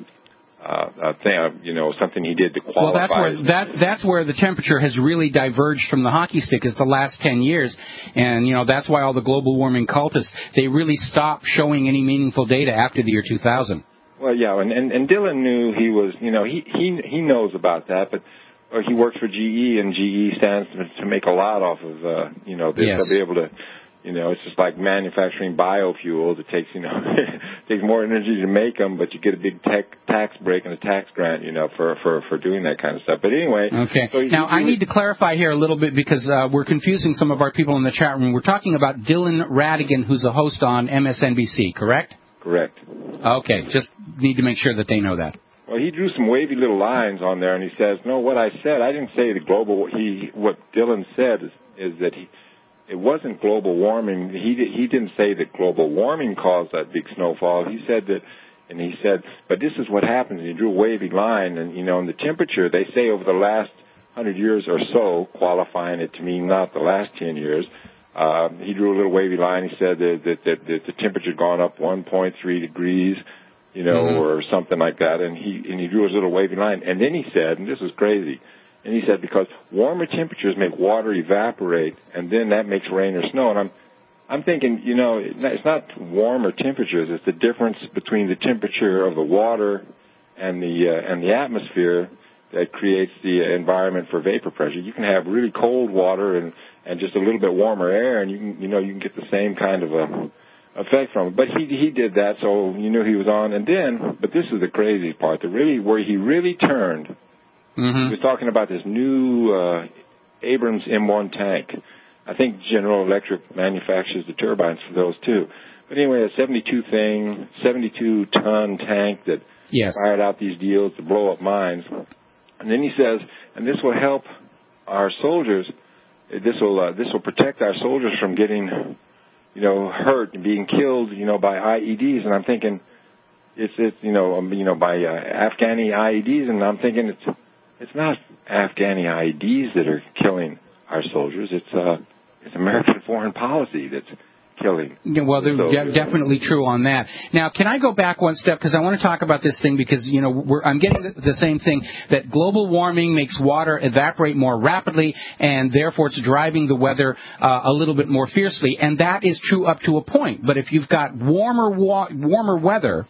a thing, uh, you know, something he did to qualify. Well, that's where that that's where the temperature has really diverged from the hockey stick is the last ten years, and you know that's why all the global warming cultists they really stopped showing any meaningful data after the year two thousand. Well, yeah, and, and and Dylan knew he was, you know, he he he knows about that, but or he works for G E, and G E stands to, to make a lot off of, uh, you know, this. Yes. They'll be able to. You know, it's just like manufacturing biofuels. It takes, you know, it takes more energy to make them, but you get a big tech, tax break and a tax grant, you know, for, for, for doing that kind of stuff. But anyway. Okay. So now, he, I need to clarify here a little bit because uh, we're confusing some of our people in the chat room. We're talking about Dylan Radigan, who's a host on M S N B C, correct? Correct. Okay. Just need to make sure that they know that. Well, he drew some wavy little lines on there, and he says, no, what I said, I didn't say the global, he, what Dylan said is, is that he, it wasn't global warming. He he didn't say that global warming caused that big snowfall. He said that, and he said, but this is what happens. He drew a wavy line, and you know, in the temperature, they say over the last hundred years or so, qualifying it to mean not the last ten years. Uh, he drew a little wavy line. He said that that, that, that the temperature had gone up one point three degrees, you know, mm-hmm. or something like that. And he and he drew his little wavy line, and then he said, and this is crazy. And he said, because warmer temperatures make water evaporate, and then that makes rain or snow. And I'm, I'm thinking, you know, it's not warmer temperatures; it's the difference between the temperature of the water and the uh, and the atmosphere that creates the environment for vapor pressure. You can have really cold water and and just a little bit warmer air, and you can, you know, you can get the same kind of a effect from it. But he he did that, so you knew he was on. And then, but this is the crazy part, the really where he really turned. Mm-hmm. He was talking about this new uh, Abrams M one tank. I think General Electric manufactures the turbines for those too. But anyway, a seventy-two thing, seventy-two ton tank that yes. fired out these deals to blow up mines. And then he says, and this will help our soldiers. This will uh, this will protect our soldiers from getting, you know, hurt and being killed, you know, by I E Ds. And I'm thinking, it's it's you know um, you know by uh, Afghani I E Ds, and I'm thinking it's. It's not Afghani I E Ds that are killing our soldiers. It's uh, it's American foreign policy that's killing. Yeah, well, they're de- definitely true on that. Now, can I go back one step because I want to talk about this thing because you know we're, I'm getting the, the same thing that global warming makes water evaporate more rapidly, and therefore it's driving the weather uh, a little bit more fiercely, and that is true up to a point. But if you've got warmer wa- warmer weather,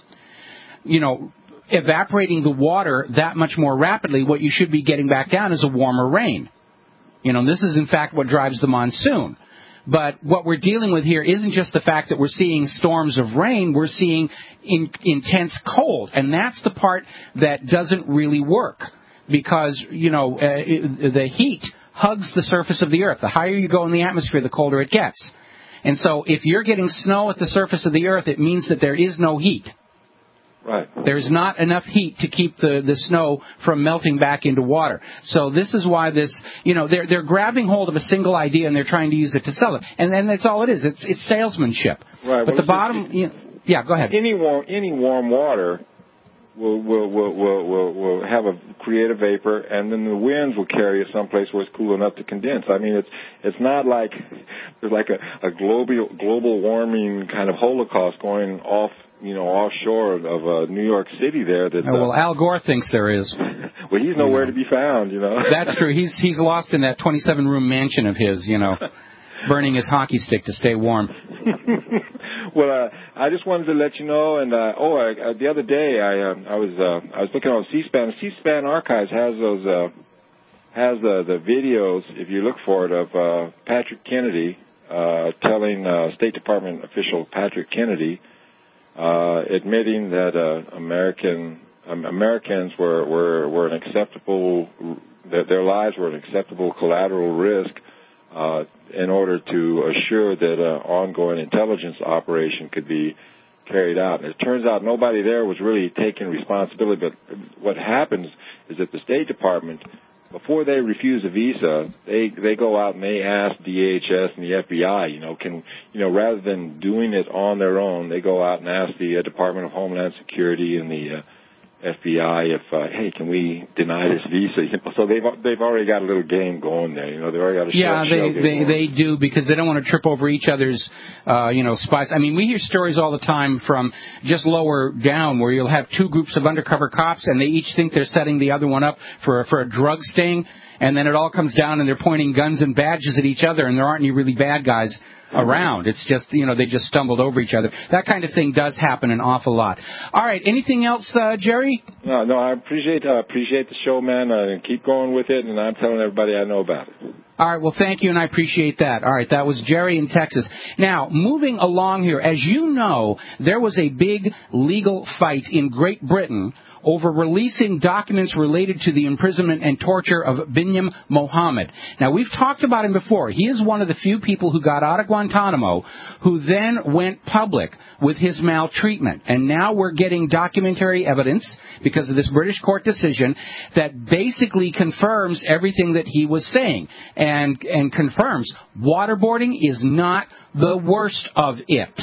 you know. evaporating the water that much more rapidly, what you should be getting back down is a warmer rain. You know, this is in fact what drives the monsoon. But what we're dealing with here isn't just the fact that we're seeing storms of rain, we're seeing in, intense cold. And that's the part that doesn't really work because, you know, uh, it, the heat hugs the surface of the earth. The higher you go in the atmosphere, the colder it gets. And so if you're getting snow at the surface of the earth, it means that there is no heat. Right. There's not enough heat to keep the, the snow from melting back into water. So this is why this, you know, they're they're grabbing hold of a single idea and they're trying to use it to sell it. And then that's all it is. It's it's salesmanship. Right. But well, the bottom, just, you know, yeah, go ahead. Any warm any warm water will will will will will will have a create a vapor, and then the winds will carry it someplace where it's cool enough to condense. I mean, it's it's not like there's like a, a global global warming kind of holocaust going off, you know, offshore of uh, New York City there. That oh, well, uh, Al Gore thinks there is. Well, he's nowhere you know. to be found, you know. That's true. He's he's lost in that twenty-seven room mansion of his, you know, burning his hockey stick to stay warm. Well, uh, I just wanted to let you know, and uh, oh, I, uh, the other day I uh, I was uh, I was looking on C-SPAN. C-SPAN Archives has those uh, has the the videos, if you look for it, of uh, Patrick Kennedy uh, telling uh, State Department official Patrick Kennedy uh, admitting that uh, American um, Americans were, were were an acceptable that their lives were an acceptable collateral risk. Uh, in order to assure that an uh, ongoing intelligence operation could be carried out. And it turns out nobody there was really taking responsibility, but what happens is that the State Department, before they refuse a visa, they, they go out and they ask D H S and the F B I, you know, can, you know, rather than doing it on their own, they go out and ask the uh, Department of Homeland Security and the uh, F B I if, uh, hey, can we deny this visa? You know, so they've they've already got a little game going there. You know, they've already got a yeah, show, they show they going. they do, because they don't want to trip over each other's, uh, you know, spies. I mean, we hear stories all the time from just lower down where you'll have two groups of undercover cops and they each think they're setting the other one up for for a drug sting, and then it all comes down and they're pointing guns and badges at each other, and there aren't any really bad guys around. It's just, you know, they just stumbled over each other. That kind of thing does happen an awful lot. All right, anything else, uh, Jerry? No, no, I appreciate uh, appreciate the show, man, uh, and keep going with it, and I'm telling everybody I know about it. All right, well, thank you, and I appreciate that. All right, that was Jerry in Texas. Now, moving along here, as you know, there was a big legal fight in Great Britain over releasing documents related to the imprisonment and torture of Binyam Mohammed. Now, we've talked about him before. He is one of the few people who got out of Guantanamo who then went public with his maltreatment. And now we're getting documentary evidence, because of this British court decision, that basically confirms everything that he was saying, and, and confirms waterboarding is not the worst of it.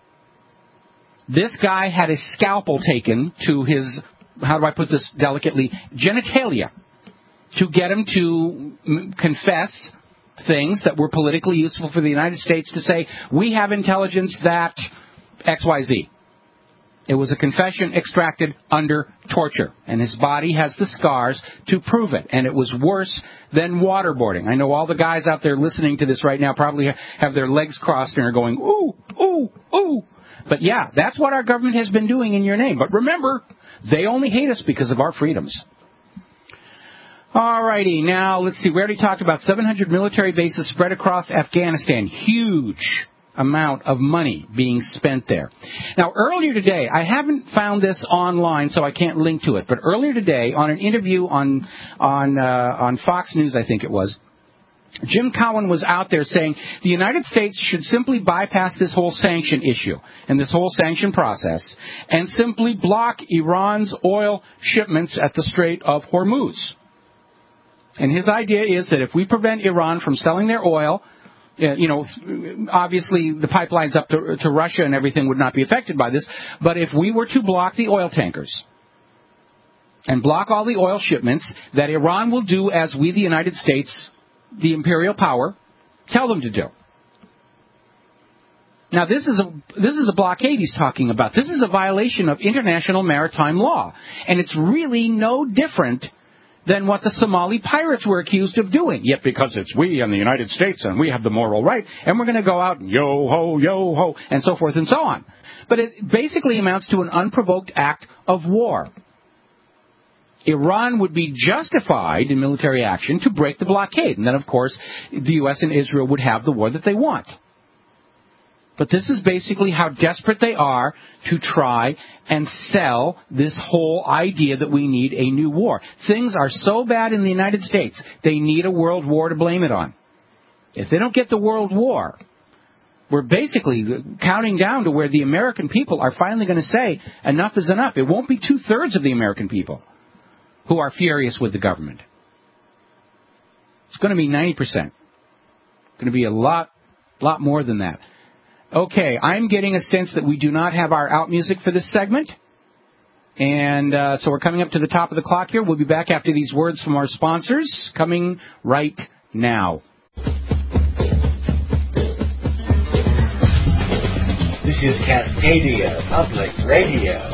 This guy had a scalpel taken to his, how do I put this delicately, genitalia, to get him to m- confess things that were politically useful for the United States, to say, we have intelligence that X Y Z. It was a confession extracted under torture, and his body has the scars to prove it, and it was worse than waterboarding. I know all the guys out there listening to this right now probably have their legs crossed and are going, ooh, ooh, ooh. But yeah, that's what our government has been doing in your name. But remember, they only hate us because of our freedoms. All righty, now let's see. We already talked about seven hundred military bases spread across Afghanistan. Huge amount of money being spent there. Now, earlier today, I haven't found this online, so I can't link to it, but earlier today, on an interview on on uh, on Fox News, I think it was, Jim Cowan was out there saying the United States should simply bypass this whole sanction issue and this whole sanction process and simply block Iran's oil shipments at the Strait of Hormuz. And his idea is that if we prevent Iran from selling their oil, you know, obviously the pipelines up to, to Russia and everything would not be affected by this, but if we were to block the oil tankers and block all the oil shipments, that Iran will do as we, the United States, the imperial power, tell them to do. Now, this is a this is a blockade he's talking about. This is a violation of international maritime law, and it's really no different than what the Somali pirates were accused of doing. Yet because it's we and the United States and we have the moral right, and we're going to go out and yo-ho, yo-ho, and so forth and so on. But it basically amounts to an unprovoked act of war. Iran would be justified in military action to break the blockade. And then, of course, the U S and Israel would have the war that they want. But this is basically how desperate they are to try and sell this whole idea that we need a new war. Things are so bad in the United States, they need a world war to blame it on. If they don't get the world war, we're basically counting down to where the American people are finally going to say, enough is enough. It won't be two-thirds of the American people who are furious with the government. It's going to be ninety percent. It's going to be a lot, lot more than that. Okay, I'm getting a sense that we do not have our out music for this segment. And uh, so we're coming up to the top of the clock here. We'll be back after these words from our sponsors, coming right now. This is Cascadia Public Radio.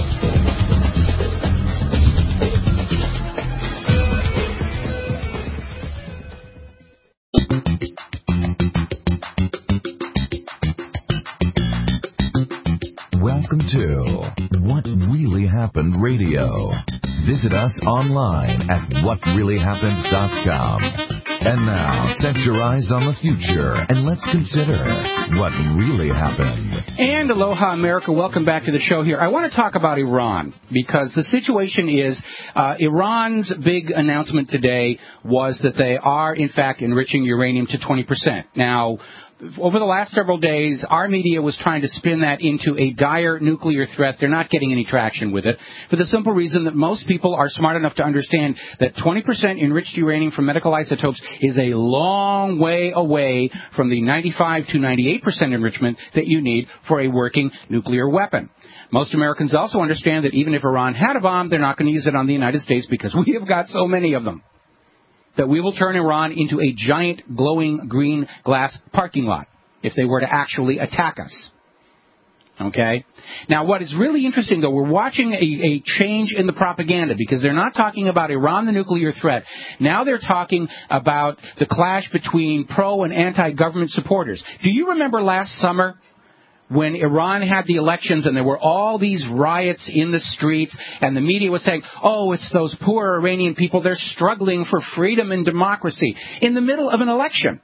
Welcome to What Really Happened Radio. Visit us online at what really happened dot com. And now, set your eyes on the future and let's consider what really happened. And aloha, America. Welcome back to the show here. I want to talk about Iran because the situation is uh, Iran's big announcement today was that they are, in fact, enriching uranium to twenty percent. Now, over the last several days, our media was trying to spin that into a dire nuclear threat. They're not getting any traction with it for the simple reason that most people are smart enough to understand that twenty percent enriched uranium from medical isotopes is a long way away from the ninety-five to ninety-eight percent enrichment that you need for a working nuclear weapon. Most Americans also understand that even if Iran had a bomb, they're not going to use it on the United States because we have got so many of them that we will turn Iran into a giant glowing green glass parking lot if they were to actually attack us. Okay? Now, what is really interesting, though, we're watching a, a change in the propaganda because they're not talking about Iran, the nuclear threat. Now they're talking about the clash between pro- and anti-government supporters. Do you remember last summer when Iran had the elections and there were all these riots in the streets and the media was saying, oh, it's those poor Iranian people, they're struggling for freedom and democracy in the middle of an election?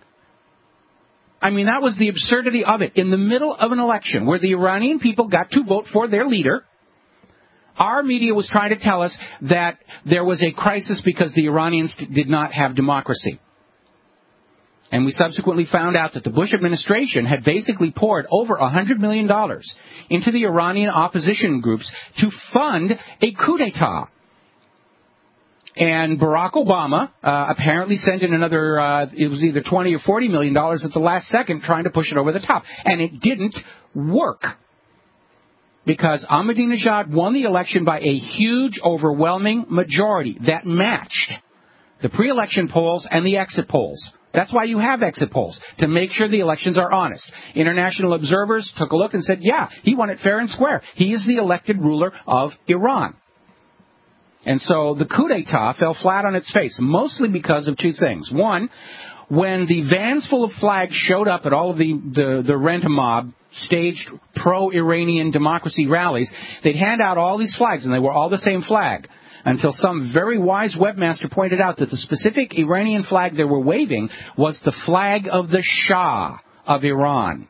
I mean, that was the absurdity of it. In the middle of an election where the Iranian people got to vote for their leader, our media was trying to tell us that there was a crisis because the Iranians did not have democracy. And we subsequently found out that the Bush administration had basically poured over one hundred million dollars into the Iranian opposition groups to fund a coup d'etat. And Barack Obama uh, apparently sent in another, uh, it was either twenty or forty million dollars at the last second trying to push it over the top. And it didn't work. Because Ahmadinejad won the election by a huge, overwhelming majority that matched the pre-election polls and the exit polls. That's why you have exit polls, to make sure the elections are honest. International observers took a look and said, yeah, he won it fair and square. He is the elected ruler of Iran. And so the coup d'etat fell flat on its face, mostly because of two things. One, when the vans full of flags showed up at all of the, the, the Rent-A-Mob staged pro-Iranian democracy rallies, they'd hand out all these flags, and they were all the same flag. Until some very wise webmaster pointed out that the specific Iranian flag they were waving was the flag of the Shah of Iran.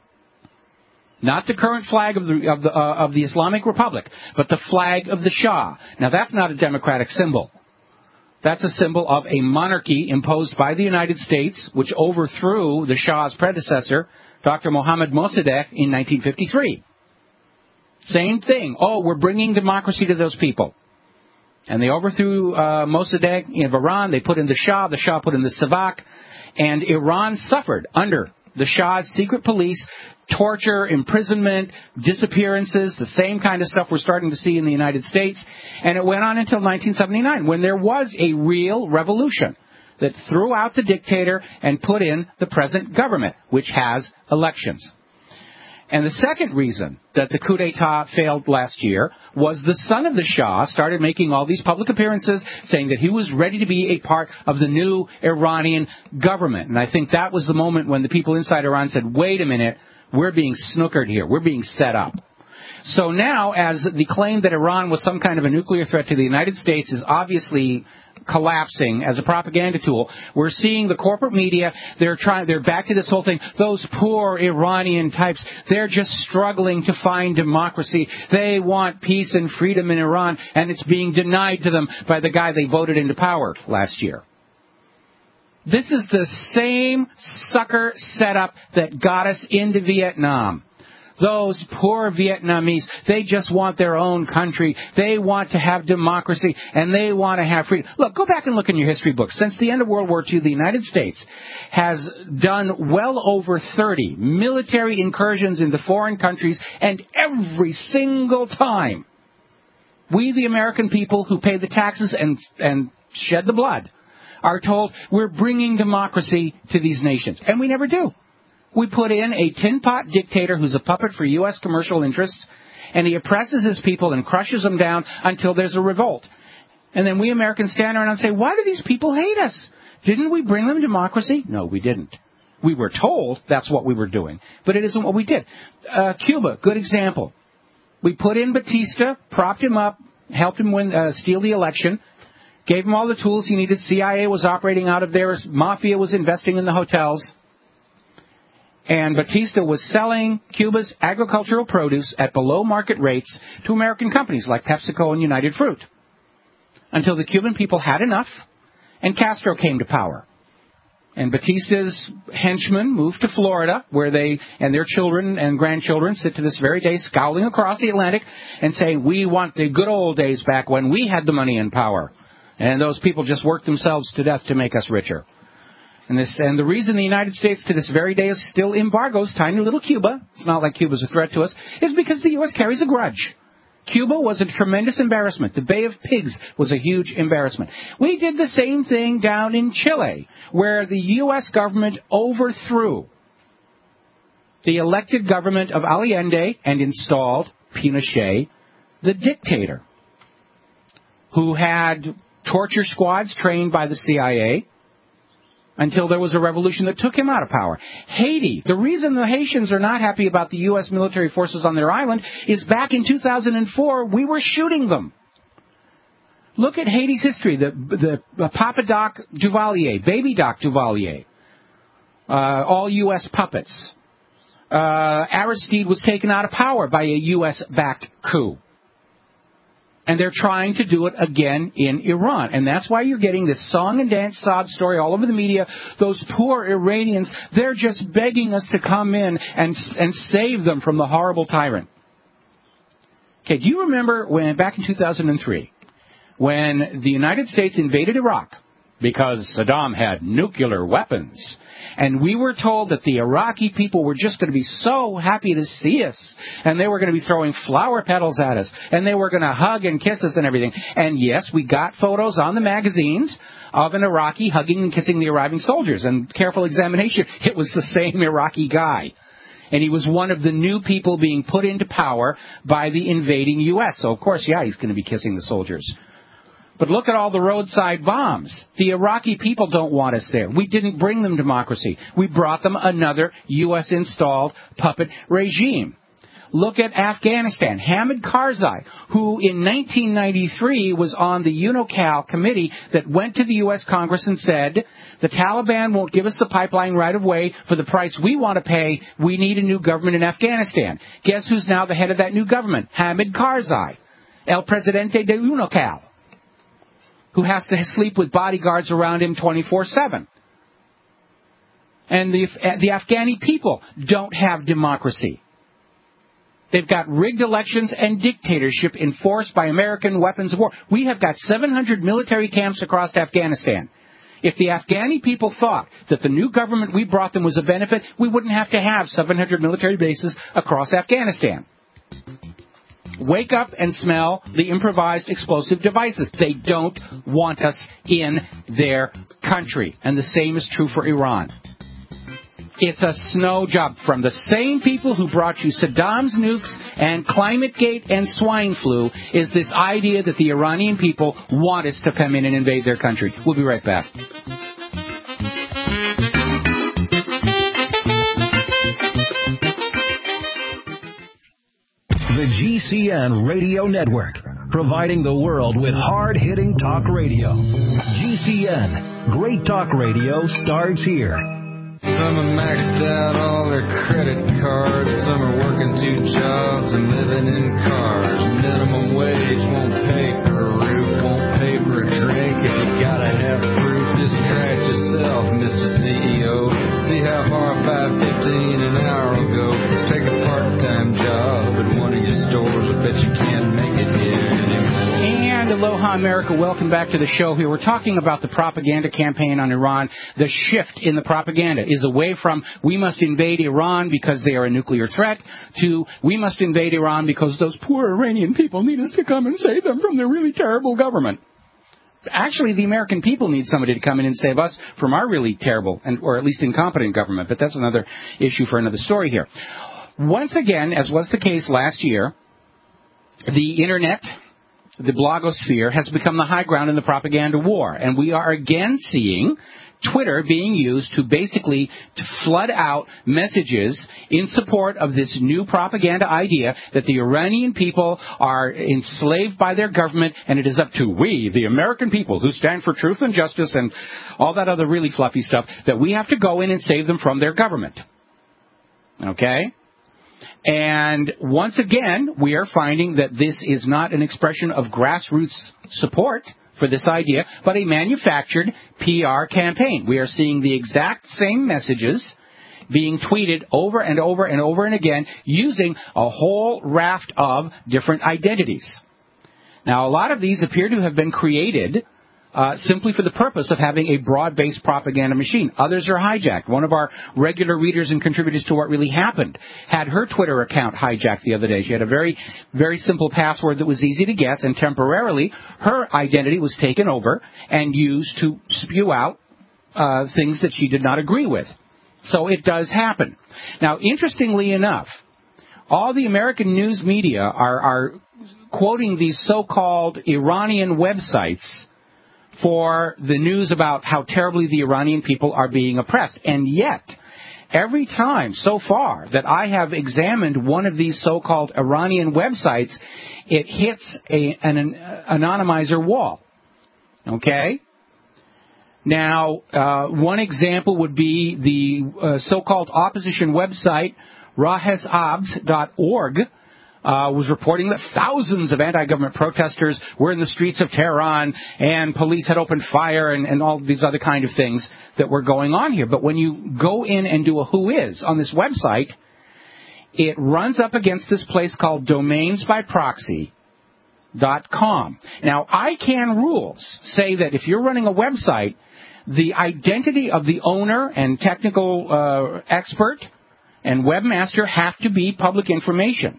Not the current flag of the, of the, uh, of the Islamic Republic, but the flag of the Shah. Now, that's not a democratic symbol. That's a symbol of a monarchy imposed by the United States, which overthrew the Shah's predecessor, Doctor Mohammad Mossadegh, in nineteen fifty-three. Same thing. Oh, we're bringing democracy to those people. And they overthrew uh, Mossadegh of Iran. They put in the Shah. The Shah put in the Savak. And Iran suffered under the Shah's secret police, torture, imprisonment, disappearances, the same kind of stuff we're starting to see in the United States. And it went on until nineteen seventy-nine, when there was a real revolution that threw out the dictator and put in the present government, which has elections. And the second reason that the coup d'etat failed last year was the son of the Shah started making all these public appearances saying that he was ready to be a part of the new Iranian government. And I think that was the moment when the people inside Iran said, wait a minute, we're being snookered here. We're being set up. So now, as the claim that Iran was some kind of a nuclear threat to the United States is obviously collapsing as a propaganda tool, we're seeing the corporate media, they're trying, they're back to this whole thing, those poor Iranian types, they're just struggling to find democracy. They want peace and freedom in Iran, and it's being denied to them by the guy they voted into power last year. This is the same sucker setup that got us into Vietnam. Those poor Vietnamese, they just want their own country. They want to have democracy, and they want to have freedom. Look, go back and look in your history books. Since the end of World War Two, the United States has done well over thirty military incursions into foreign countries, and every single time We, the American people who pay the taxes and, and shed the blood, are told we're bringing democracy to these nations. And we never do. We put in a tin pot dictator who's a puppet for U S commercial interests, and he oppresses his people and crushes them down until there's a revolt. And then we Americans stand around and say, why do these people hate us? Didn't we bring them democracy? No, we didn't. We were told that's what we were doing, but it isn't what we did. Uh, Cuba, good example. We put in Batista, propped him up, helped him win, uh, steal the election, gave him all the tools he needed. C I A was operating out of there. Mafia was investing in the hotels. And Batista was selling Cuba's agricultural produce at below market rates to American companies like PepsiCo and United Fruit, until the Cuban people had enough and Castro came to power. And Batista's henchmen moved to Florida, where they and their children and grandchildren sit to this very day scowling across the Atlantic and saying, we want the good old days back when we had the money and power. And those people just worked themselves to death to make us richer. And, this, and the reason the United States to this very day is still embargoes tiny little Cuba, it's not like Cuba's a threat to us, is because the U S carries a grudge. Cuba was a tremendous embarrassment. The Bay of Pigs was a huge embarrassment. We did the same thing down in Chile, where the U S government overthrew the elected government of Allende and installed Pinochet, the dictator, who had torture squads trained by the C I A, until there was a revolution that took him out of power. Haiti, the reason the Haitians are not happy about the U S military forces on their island is back in two thousand four, we were shooting them. Look at Haiti's history. The, the uh, Papa Doc Duvalier, Baby Doc Duvalier, uh, all U S puppets. Uh, Aristide was taken out of power by a U S-backed coup. And they're trying to do it again in Iran. And that's why you're getting this song and dance sob story all over the media. Those poor Iranians, they're just begging us to come in and, and save them from the horrible tyrant. Okay, do you remember when, back in two thousand three, when the United States invaded Iraq because Saddam had nuclear weapons, and we were told that the Iraqi people were just going to be so happy to see us, and they were going to be throwing flower petals at us, and they were going to hug and kiss us and everything. And yes, we got photos on the magazines of an Iraqi hugging and kissing the arriving soldiers. And careful examination, it was the same Iraqi guy. And he was one of the new people being put into power by the invading U S. So, of course, yeah, he's going to be kissing the soldiers. But look at all the roadside bombs. The Iraqi people don't want us there. We didn't bring them democracy. We brought them another U S-installed puppet regime. Look at Afghanistan. Hamid Karzai, who in nineteen ninety-three was on the UNOCAL committee that went to the U S Congress and said, the Taliban won't give us the pipeline right of way for the price we want to pay. We need a new government in Afghanistan. Guess who's now the head of that new government? Hamid Karzai, El Presidente de UNOCAL, who has to sleep with bodyguards around him twenty-four seven. And the, the Afghani people don't have democracy. They've got rigged elections and dictatorship enforced by American weapons of war. We have got seven hundred military camps across Afghanistan. If the Afghani people thought that the new government we brought them was a benefit, we wouldn't have to have seven hundred military bases across Afghanistan. Wake up and smell the improvised explosive devices. They don't want us in their country. And the same is true for Iran. It's a snow job from the same people who brought you Saddam's nukes and ClimateGate and swine flu is this idea that the Iranian people want us to come in and invade their country. We'll be right back. The G C N Radio Network, providing the world with hard-hitting talk radio. G C N, great talk radio starts here. Some have maxed out all their credit cards. Some are working two jobs and living in cars. Minimum wage won't pay for a roof, won't pay for a drink. If you gotta have proof, just try it yourself, Mister C E O. See how far five fifteen an hour will go. Take a part-time job at one of your stores. I bet you can't make it here anymore. And Aloha, America. Welcome back to the show here. We're talking about the propaganda campaign on Iran. The shift in the propaganda is away from we must invade Iran because they are a nuclear threat to we must invade Iran because those poor Iranian people need us to come and save them from their really terrible government. Actually, the American people need somebody to come in and save us from our really terrible, and or at least incompetent government. But that's another issue for another story here. Once again, as was the case last year, the Internet, the blogosphere, has become the high ground in the propaganda war. And we are again seeing Twitter being used to basically to flood out messages in support of this new propaganda idea that the Iranian people are enslaved by their government, and it is up to we, the American people, who stand for truth and justice and all that other really fluffy stuff, that we have to go in and save them from their government. Okay? And once again, we are finding that this is not an expression of grassroots support for this idea, but a manufactured P R campaign. We are seeing the exact same messages being tweeted over and over and over and again using a whole raft of different identities. Now, a lot of these appear to have been created Uh, simply for the purpose of having a broad-based propaganda machine. Others are hijacked. One of our regular readers and contributors to What Really Happened had her Twitter account hijacked the other day. She had a very, very simple password that was easy to guess, and temporarily her identity was taken over and used to spew out uh, things that she did not agree with. So it does happen. Now, interestingly enough, all the American news media are, are quoting these so-called Iranian websites for the news about how terribly the Iranian people are being oppressed. And yet, every time so far that I have examined one of these so-called Iranian websites, it hits a, an, an anonymizer wall. Okay? Now, uh, one example would be the uh, so-called opposition website, rahesabs dot org, Uh, was reporting that thousands of anti-government protesters were in the streets of Tehran and police had opened fire and, and all these other kind of things that were going on here. But when you go in and do a who is on this website, it runs up against this place called domains by proxy dot com. Now, I CAN rules say that if you're running a website, the identity of the owner and technical uh, expert and webmaster have to be public information.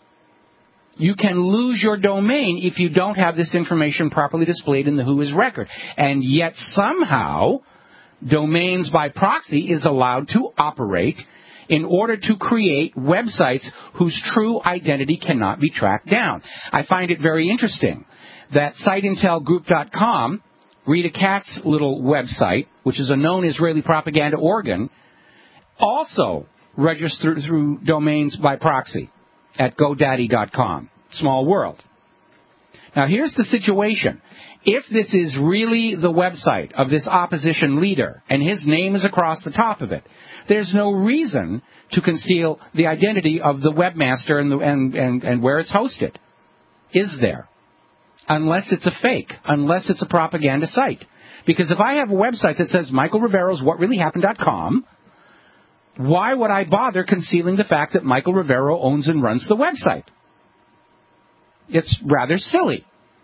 You can lose your domain if you don't have this information properly displayed in the Who Is record. And yet somehow, Domains by Proxy is allowed to operate in order to create websites whose true identity cannot be tracked down. I find it very interesting that site intel group dot com, Rita Katz's little website, which is a known Israeli propaganda organ, also registers through Domains by Proxy at GoDaddy dot com. Small world. Now, here's the situation. If this is really the website of this opposition leader, and his name is across the top of it, there's no reason to conceal the identity of the webmaster and, the, and, and, and where it's hosted. Is there? Unless it's a fake. Unless it's a propaganda site. Because if I have a website that says Michael Rivero's what really happened dot com, why would I bother concealing the fact that Michael Rivero owns and runs the website? It's rather silly.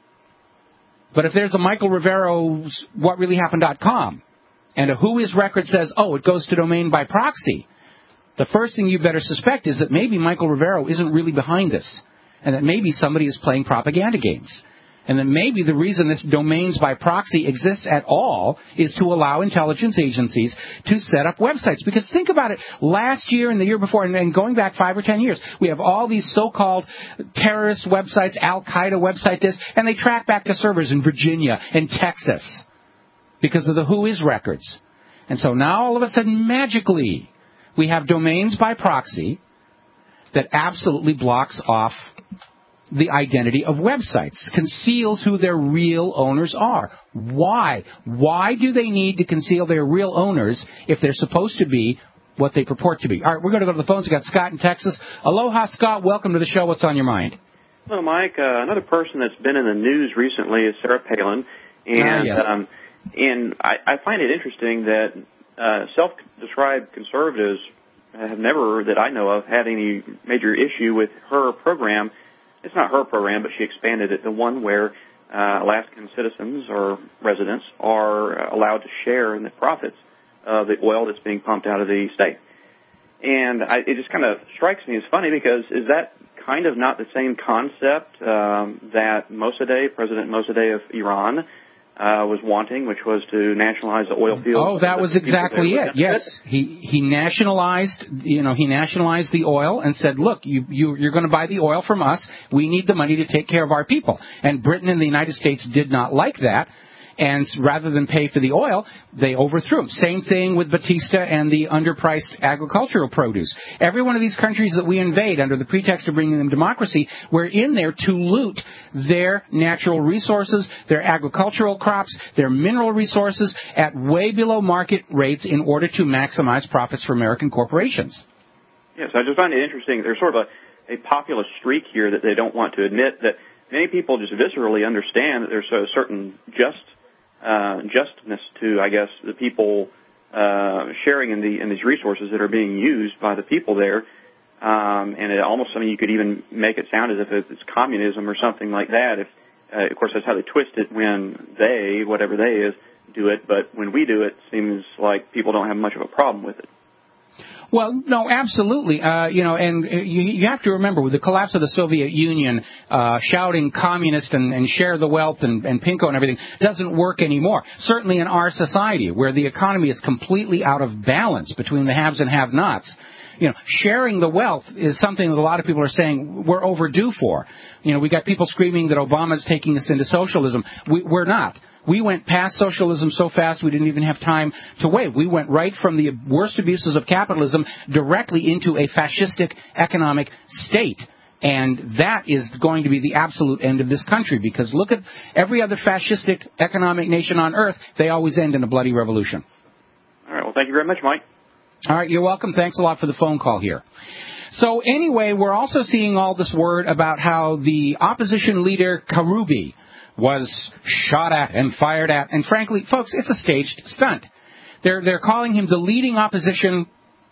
But if there's a Michael Rivero's what really happened dot com and a Who Is record says, oh, it goes to domain by proxy, the first thing you better suspect is that maybe Michael Rivero isn't really behind this, and that maybe somebody is playing propaganda games. And then maybe the reason this domains by proxy exists at all is to allow intelligence agencies to set up websites. Because think about it, last year and the year before, and then going back five or ten years, we have all these so-called terrorist websites, Al-Qaeda website this, and they track back to servers in Virginia and Texas because of the Who Is records. And so now all of a sudden, magically, we have domains by proxy that absolutely blocks off the identity of websites, conceals who their real owners are. Why? Why do they need to conceal their real owners if they're supposed to be what they purport to be? All right, we're going to go to the phones. We've got Scott in Texas. Aloha, Scott. Welcome to the show. What's on your mind? Hello, Mike. Uh, another person that's been in the news recently is Sarah Palin. And, uh, yes. um, and I, I find it interesting that uh, self-described conservatives have never, that I know of, had any major issue with her program. It's not her program, but she expanded it, the one where uh, Alaskan citizens or residents are allowed to share in the profits of the oil that's being pumped out of the state. And I, it just kind of strikes me as funny because is that kind of not the same concept um, that Mossadegh, President Mossadegh of Iran, uh, was wanting, which was to nationalize the oil fields? Oh, that was exactly it. Yes, he he nationalized, you know, he nationalized the oil and said, look, you, you you're going to buy the oil from us. We need the money to take care of our people. And Britain and the United States did not like that. And rather than pay for the oil, they overthrew him. Same thing with Batista and the underpriced agricultural produce. Every one of these countries that we invade under the pretext of bringing them democracy, we're in there to loot their natural resources, their agricultural crops, their mineral resources at way below market rates in order to maximize profits for American corporations. Yes, I just find it interesting. There's sort of a, a populist streak here that they don't want to admit that many people just viscerally understand that there's a certain just Uh, justness to, I guess, the people uh, sharing in the in these resources that are being used by the people there, um, and it almost, I mean, you could even make it sound as if it's communism or something like that. If, uh, of course, that's how they twist it when they, whatever they is, do it. But when we do it, it seems like people don't have much of a problem with it. Well, no, absolutely. Uh, you know, and you, you have to remember, with the collapse of the Soviet Union, uh, shouting communist and, and share the wealth and, and PINKO and everything doesn't work anymore. Certainly in our society, where the economy is completely out of balance between the haves and have-nots. You know, sharing the wealth is something that a lot of people are saying we're overdue for. You know, we got people screaming that Obama's taking us into socialism. We, we're not. We went past socialism so fast we didn't even have time to wait. We went right from the worst abuses of capitalism directly into a fascistic economic state. And that is going to be the absolute end of this country, because look at every other fascistic economic nation on earth. They always end in a bloody revolution. All right. Well, thank you very much, Mike. All right. You're welcome. Thanks a lot for the phone call here. So anyway, we're also seeing all this word about how the opposition leader, Karoubi, was shot at and fired at. And frankly, folks, it's a staged stunt. They're, they're calling him the leading opposition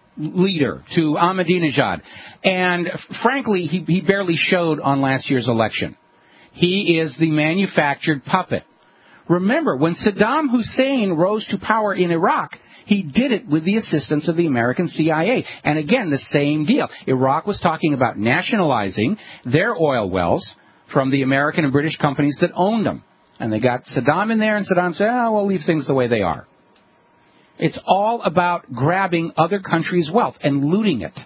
leader to Ahmadinejad. And frankly, he, he barely showed on last year's election. He is the manufactured puppet. Remember, when Saddam Hussein rose to power in Iraq, he did it with the assistance of the American C I A. And again, the same deal. Iraq was talking about nationalizing their oil wells from the American and British companies that owned them. And they got Saddam in there, and Saddam said, oh, we'll leave things the way they are. It's all about grabbing other countries' wealth and looting it.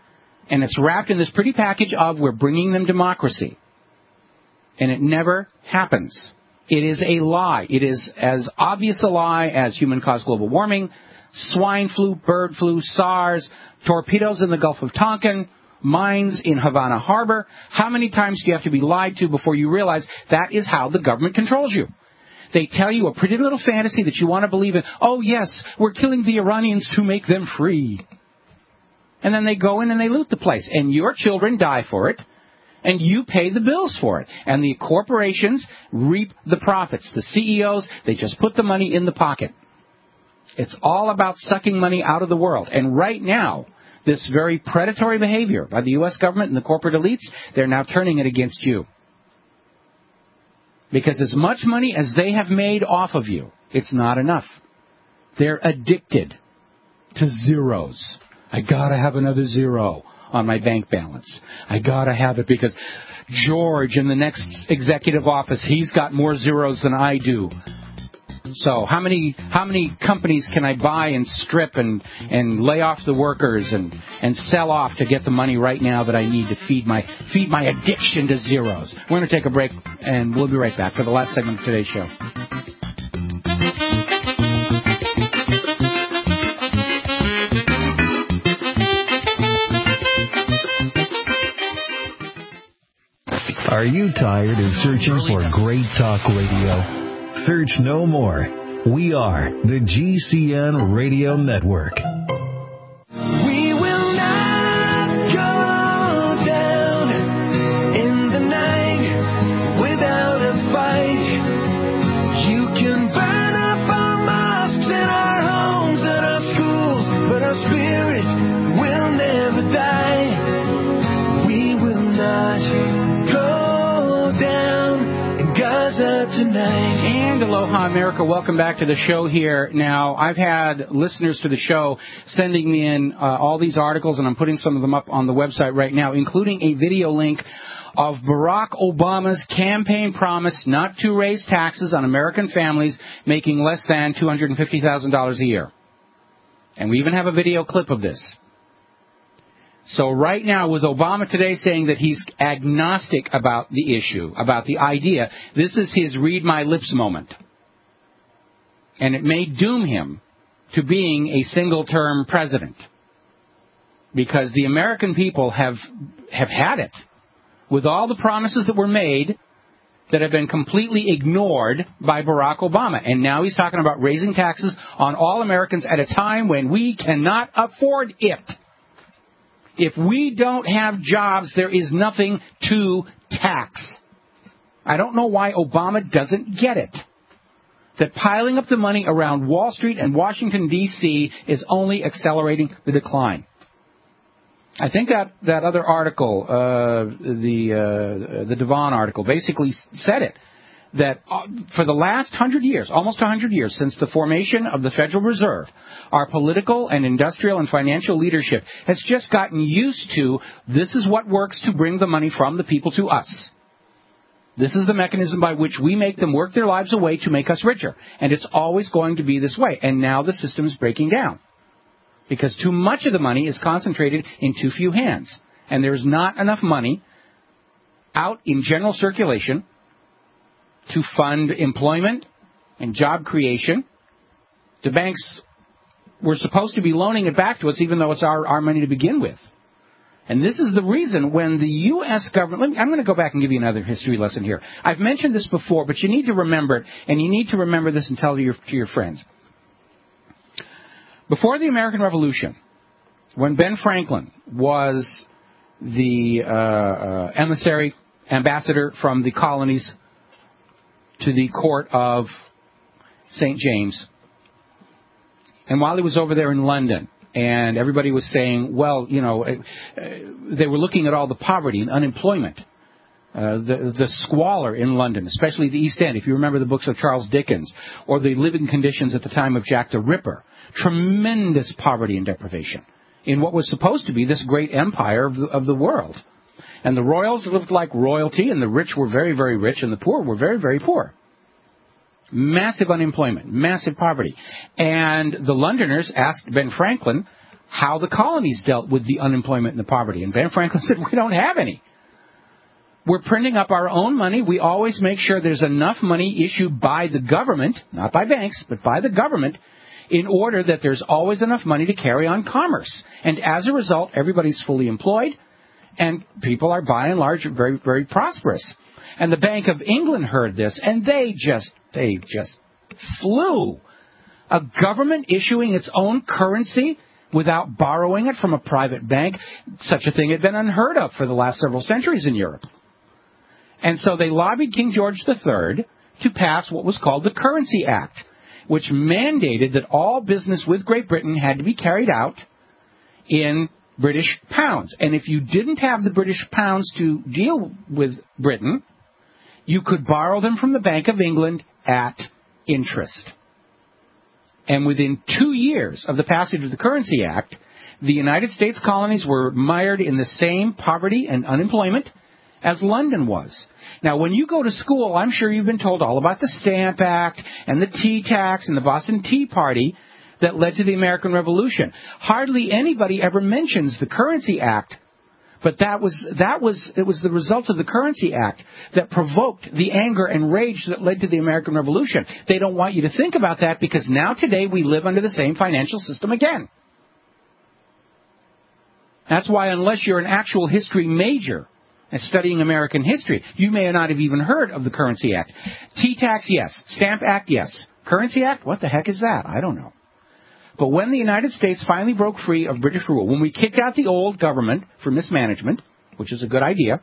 And it's wrapped in this pretty package of we're bringing them democracy. And it never happens. It is a lie. It is as obvious a lie as human-caused global warming, swine flu, bird flu, SARS, torpedoes in the Gulf of Tonkin, mines in Havana Harbor. How many times do you have to be lied to before you realize that is how the government controls you? They tell you a pretty little fantasy that you want to believe in. Oh, yes, we're killing the Iranians to make them free. And then they go in and they loot the place. And your children die for it. And you pay the bills for it. And the corporations reap the profits. The C E Os, they just put the money in the pocket. It's all about sucking money out of the world. And right now, this very predatory behavior by the U S government and the corporate elites, they're now turning it against you. Because as much money as they have made off of you, it's not enough. They're addicted to zeros. I gotta have another zero on my bank balance. I gotta have it because George in the next executive office, he's got more zeros than I do. So how many how many companies can I buy and strip and, and lay off the workers and, and sell off to get the money right now that I need to feed my feed my addiction to zeros? We're going to take a break, and we'll be right back for the last segment of today's show. Are you tired of searching for great talk radio? Search no more. We are the G C N Radio Network. We will not go down in the night without a fight. You can burn up our mosques and our homes and our schools, but our spirit will never die. We will not go down in Gaza Aloha, America. Welcome back to the show here. Now, I've had listeners to the show sending me in uh, all these articles, and I'm putting some of them up on the website right now, including a video link of Barack Obama's campaign promise not to raise taxes on American families making less than two hundred fifty thousand dollars a year. And we even have a video clip of this. So right now, with Obama today saying that he's agnostic about the issue, about the idea, this is his read my lips moment. And it may doom him to being a single-term president. Because the American people have have had it. With all the promises that were made that have been completely ignored by Barack Obama. And now he's talking about raising taxes on all Americans at a time when we cannot afford it. If we don't have jobs, there is nothing to tax. I don't know why Obama doesn't get it. That piling up the money around Wall Street and Washington, D C is only accelerating the decline. I think that, that other article, uh, the uh, the Devon article, basically said it, that uh, for the last hundred years, almost a hundred years since the formation of the Federal Reserve, our political and industrial and financial leadership has just gotten used to this is what works to bring the money from the people to us. This is the mechanism by which we make them work their lives away to make us richer. And it's always going to be this way. And now the system is breaking down. Because too much of the money is concentrated in too few hands. And there's not enough money out in general circulation to fund employment and job creation. The banks were supposed to be loaning it back to us, even though it's our, our money to begin with. And this is the reason when the U S government... Let me, I'm going to go back and give you another history lesson here. I've mentioned this before, but you need to remember it, and you need to remember this and tell it to your, to your friends. Before the American Revolution, when Ben Franklin was the uh, uh, emissary, ambassador from the colonies to the court of Saint James, and while he was over there in London, and everybody was saying, well, you know, uh, they were looking at all the poverty and unemployment, uh, the, the squalor in London, especially the East End, if you remember the books of Charles Dickens, or the living conditions at the time of Jack the Ripper. Tremendous poverty and deprivation in what was supposed to be this great empire of the, of the world. And the royals lived like royalty, and the rich were very, very rich, and the poor were very, very poor. Massive unemployment, massive poverty. And the Londoners asked Ben Franklin how the colonies dealt with the unemployment and the poverty. And Ben Franklin said, we don't have any. We're printing up our own money. We always make sure there's enough money issued by the government, not by banks, but by the government, in order that there's always enough money to carry on commerce. And as a result, everybody's fully employed, and people are by and large very, very prosperous. And the Bank of England heard this, and they just, they just flew. A government issuing its own currency without borrowing it from a private bank, such a thing had been unheard of for the last several centuries in Europe. And so they lobbied King George the Third to pass what was called the Currency Act, which mandated that all business with Great Britain had to be carried out in British pounds. And if you didn't have the British pounds to deal with Britain, you could borrow them from the Bank of England at interest. And within two years of the passage of the Currency Act, the United States colonies were mired in the same poverty and unemployment as London was. Now, when you go to school, I'm sure you've been told all about the Stamp Act and the Tea Tax and the Boston Tea Party that led to the American Revolution. Hardly anybody ever mentions the Currency Act, but that was that was it was the results of the Currency Act that provoked the anger and rage that led to the American Revolution. They don't want you to think about that because now today we live under the same financial system again. That's why unless you're an actual history major and studying American history, you may not have even heard of the Currency Act. Tea-Tax, yes. Stamp Act, yes. Currency Act, what the heck is that? I don't know. But when the United States finally broke free of British rule, when we kicked out the old government for mismanagement, which is a good idea,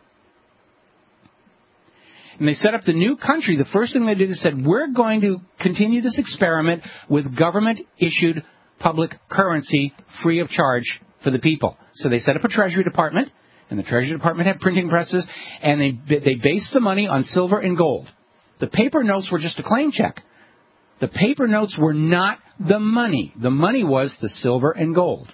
and they set up the new country, the first thing they did is said, we're going to continue this experiment with government-issued public currency free of charge for the people. So they set up a Treasury Department, and the Treasury Department had printing presses, and they they based the money on silver and gold. The paper notes were just a claim check. The paper notes were not the money. The money was the silver and gold.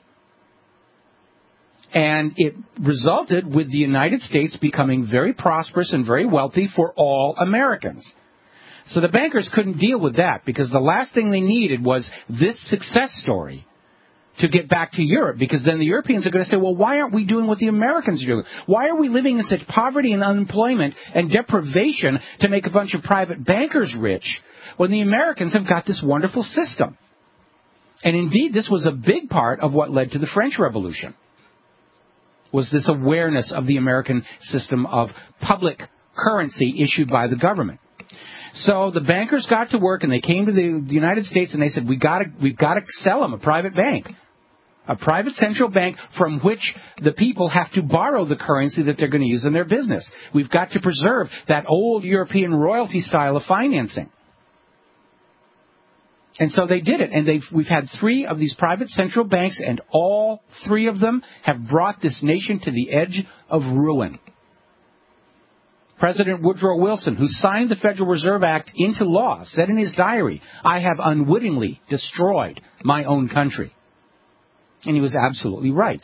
And it resulted with the United States becoming very prosperous and very wealthy for all Americans. So the bankers couldn't deal with that because the last thing they needed was this success story to get back to Europe, because then the Europeans are going to say, well, why aren't we doing what the Americans are doing? Why are we living in such poverty and unemployment and deprivation to make a bunch of private bankers rich when the Americans have got this wonderful system? And indeed, this was a big part of what led to the French Revolution, was this awareness of the American system of public currency issued by the government. So the bankers got to work, and they came to the United States, and they said, we got to, we've got to sell them a private bank, a private central bank from which the people have to borrow the currency that they're going to use in their business. We've got to preserve that old European royalty style of financing. And so they did it, and they've, we've had three of these private central banks, and all three of them have brought this nation to the edge of ruin. President Woodrow Wilson, who signed the Federal Reserve Act into law, said in his diary, I have unwittingly destroyed my own country. And he was absolutely right.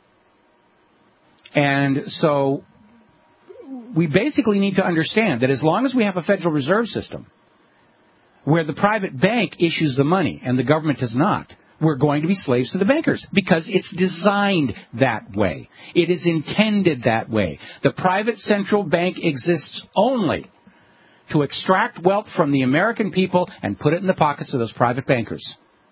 And so we basically need to understand that as long as we have a Federal Reserve System where the private bank issues the money and the government does not, we're going to be slaves to the bankers because it's designed that way. It is intended that way. The private central bank exists only to extract wealth from the American people and put it in the pockets of those private bankers.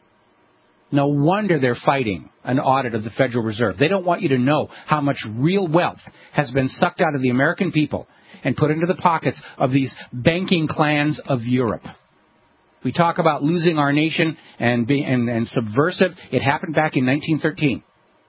No wonder they're fighting an audit of the Federal Reserve. They don't want you to know how much real wealth has been sucked out of the American people and put into the pockets of these banking clans of Europe. We talk about losing our nation and being and, and subversive. It happened back in nineteen thirteen.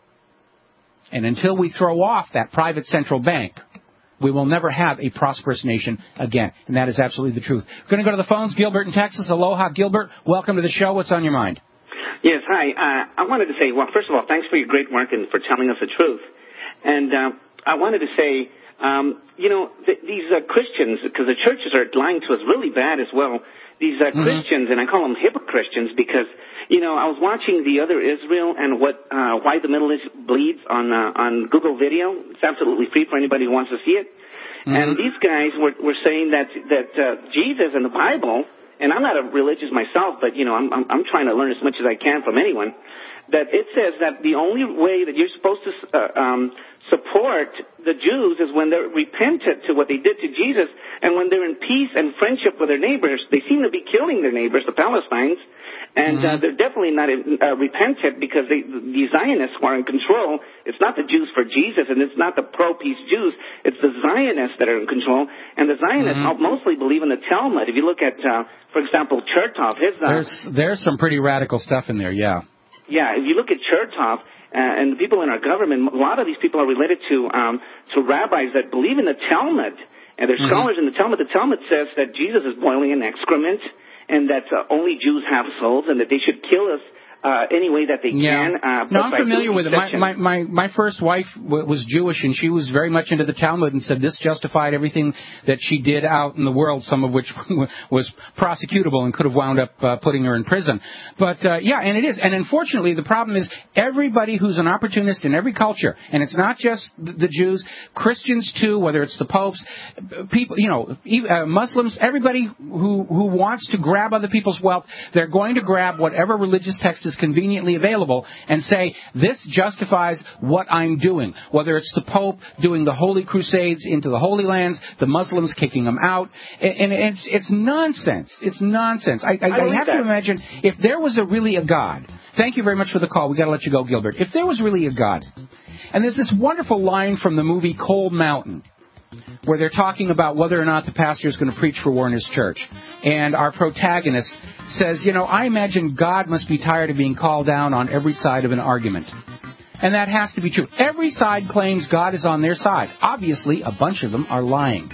And until we throw off that private central bank, we will never have a prosperous nation again. And that is absolutely the truth. We're going to go to the phones. Gilbert in Texas. Aloha, Gilbert. Welcome to the show. What's on your mind? Yes, hi. Uh, I wanted to say, well, first of all, thanks for your great work and for telling us the truth. And uh, I wanted to say, um, you know, th- these uh, Christians, because the churches are lying to us really bad as well, these uh, mm-hmm. Christians, and I call them hypocristians because, you know, I was watching The Other Israel and what uh, Why the Middle East Bleeds on uh, on Google Video. It's absolutely free for anybody who wants to see it. Mm-hmm. And these guys were, were saying that, that uh, Jesus in the Bible, and I'm not a religious myself, but, you know, I'm, I'm, I'm trying to learn as much as I can from anyone, that it says that the only way that you're supposed to uh, um, support the Jews is when they're repentant to what they did to Jesus, and when they're in peace and friendship with their neighbors. They seem to be killing their neighbors, the Palestinians, and mm-hmm. uh, they're definitely not uh, repentant because they, the Zionists who are in control. It's not the Jews for Jesus, and it's not the pro-peace Jews. It's the Zionists that are in control, and the Zionists mm-hmm. mostly believe in the Talmud. If you look at, uh, for example, Chertoff, his... Uh, there's, there's some pretty radical stuff in there, yeah. Yeah, if you look at Chertoff, Uh, and the people in our government, a lot of these people are related to um, to rabbis that believe in the Talmud, and they're mm-hmm. scholars in the Talmud. The Talmud says that Jesus is boiling in excrement, and that uh, only Jews have souls, and that they should kill us uh, any way that they yeah. can. Uh, no, I'm familiar with it. My, my my my first wife w- was Jewish, and she was very much into the Talmud and said this justified everything that she did out in the world, some of which was prosecutable and could have wound up uh, putting her in prison. But, uh, yeah, and it is. And unfortunately, the problem is everybody who's an opportunist in every culture, and it's not just the, the Jews, Christians too, whether it's the popes, people, you know, uh, Muslims, everybody who, who wants to grab other people's wealth, they're going to grab whatever religious text is conveniently available and say, this justifies what I'm doing. Whether it's the Pope doing the Holy Crusades into the Holy Lands, the Muslims kicking them out. And it's it's nonsense. It's nonsense. I, I, I, I have that. to imagine if there was a really a God. Thank you very much for the call. We've got to let you go, Gilbert. If there was really a God, and there's this wonderful line from the movie Cold Mountain, where they're talking about whether or not the pastor is going to preach for war in his church. And our protagonist says, you know, I imagine God must be tired of being called down on every side of an argument. And that has to be true. Every side claims God is on their side. Obviously, a bunch of them are lying.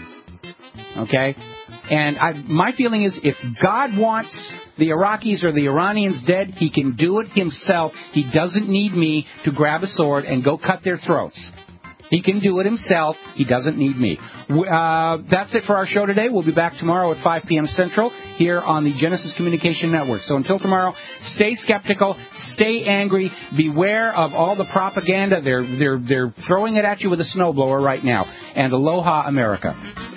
Okay? And I, my feeling is if God wants the Iraqis or the Iranians dead, he can do it himself. He doesn't need me to grab a sword and go cut their throats. He can do it himself. He doesn't need me. Uh, that's it for our show today. We'll be back tomorrow at five p.m. Central here on the Genesis Communication Network. So until tomorrow, stay skeptical, stay angry, beware of all the propaganda. They're, they're, they're throwing it at you with a snowblower right now. And aloha, America.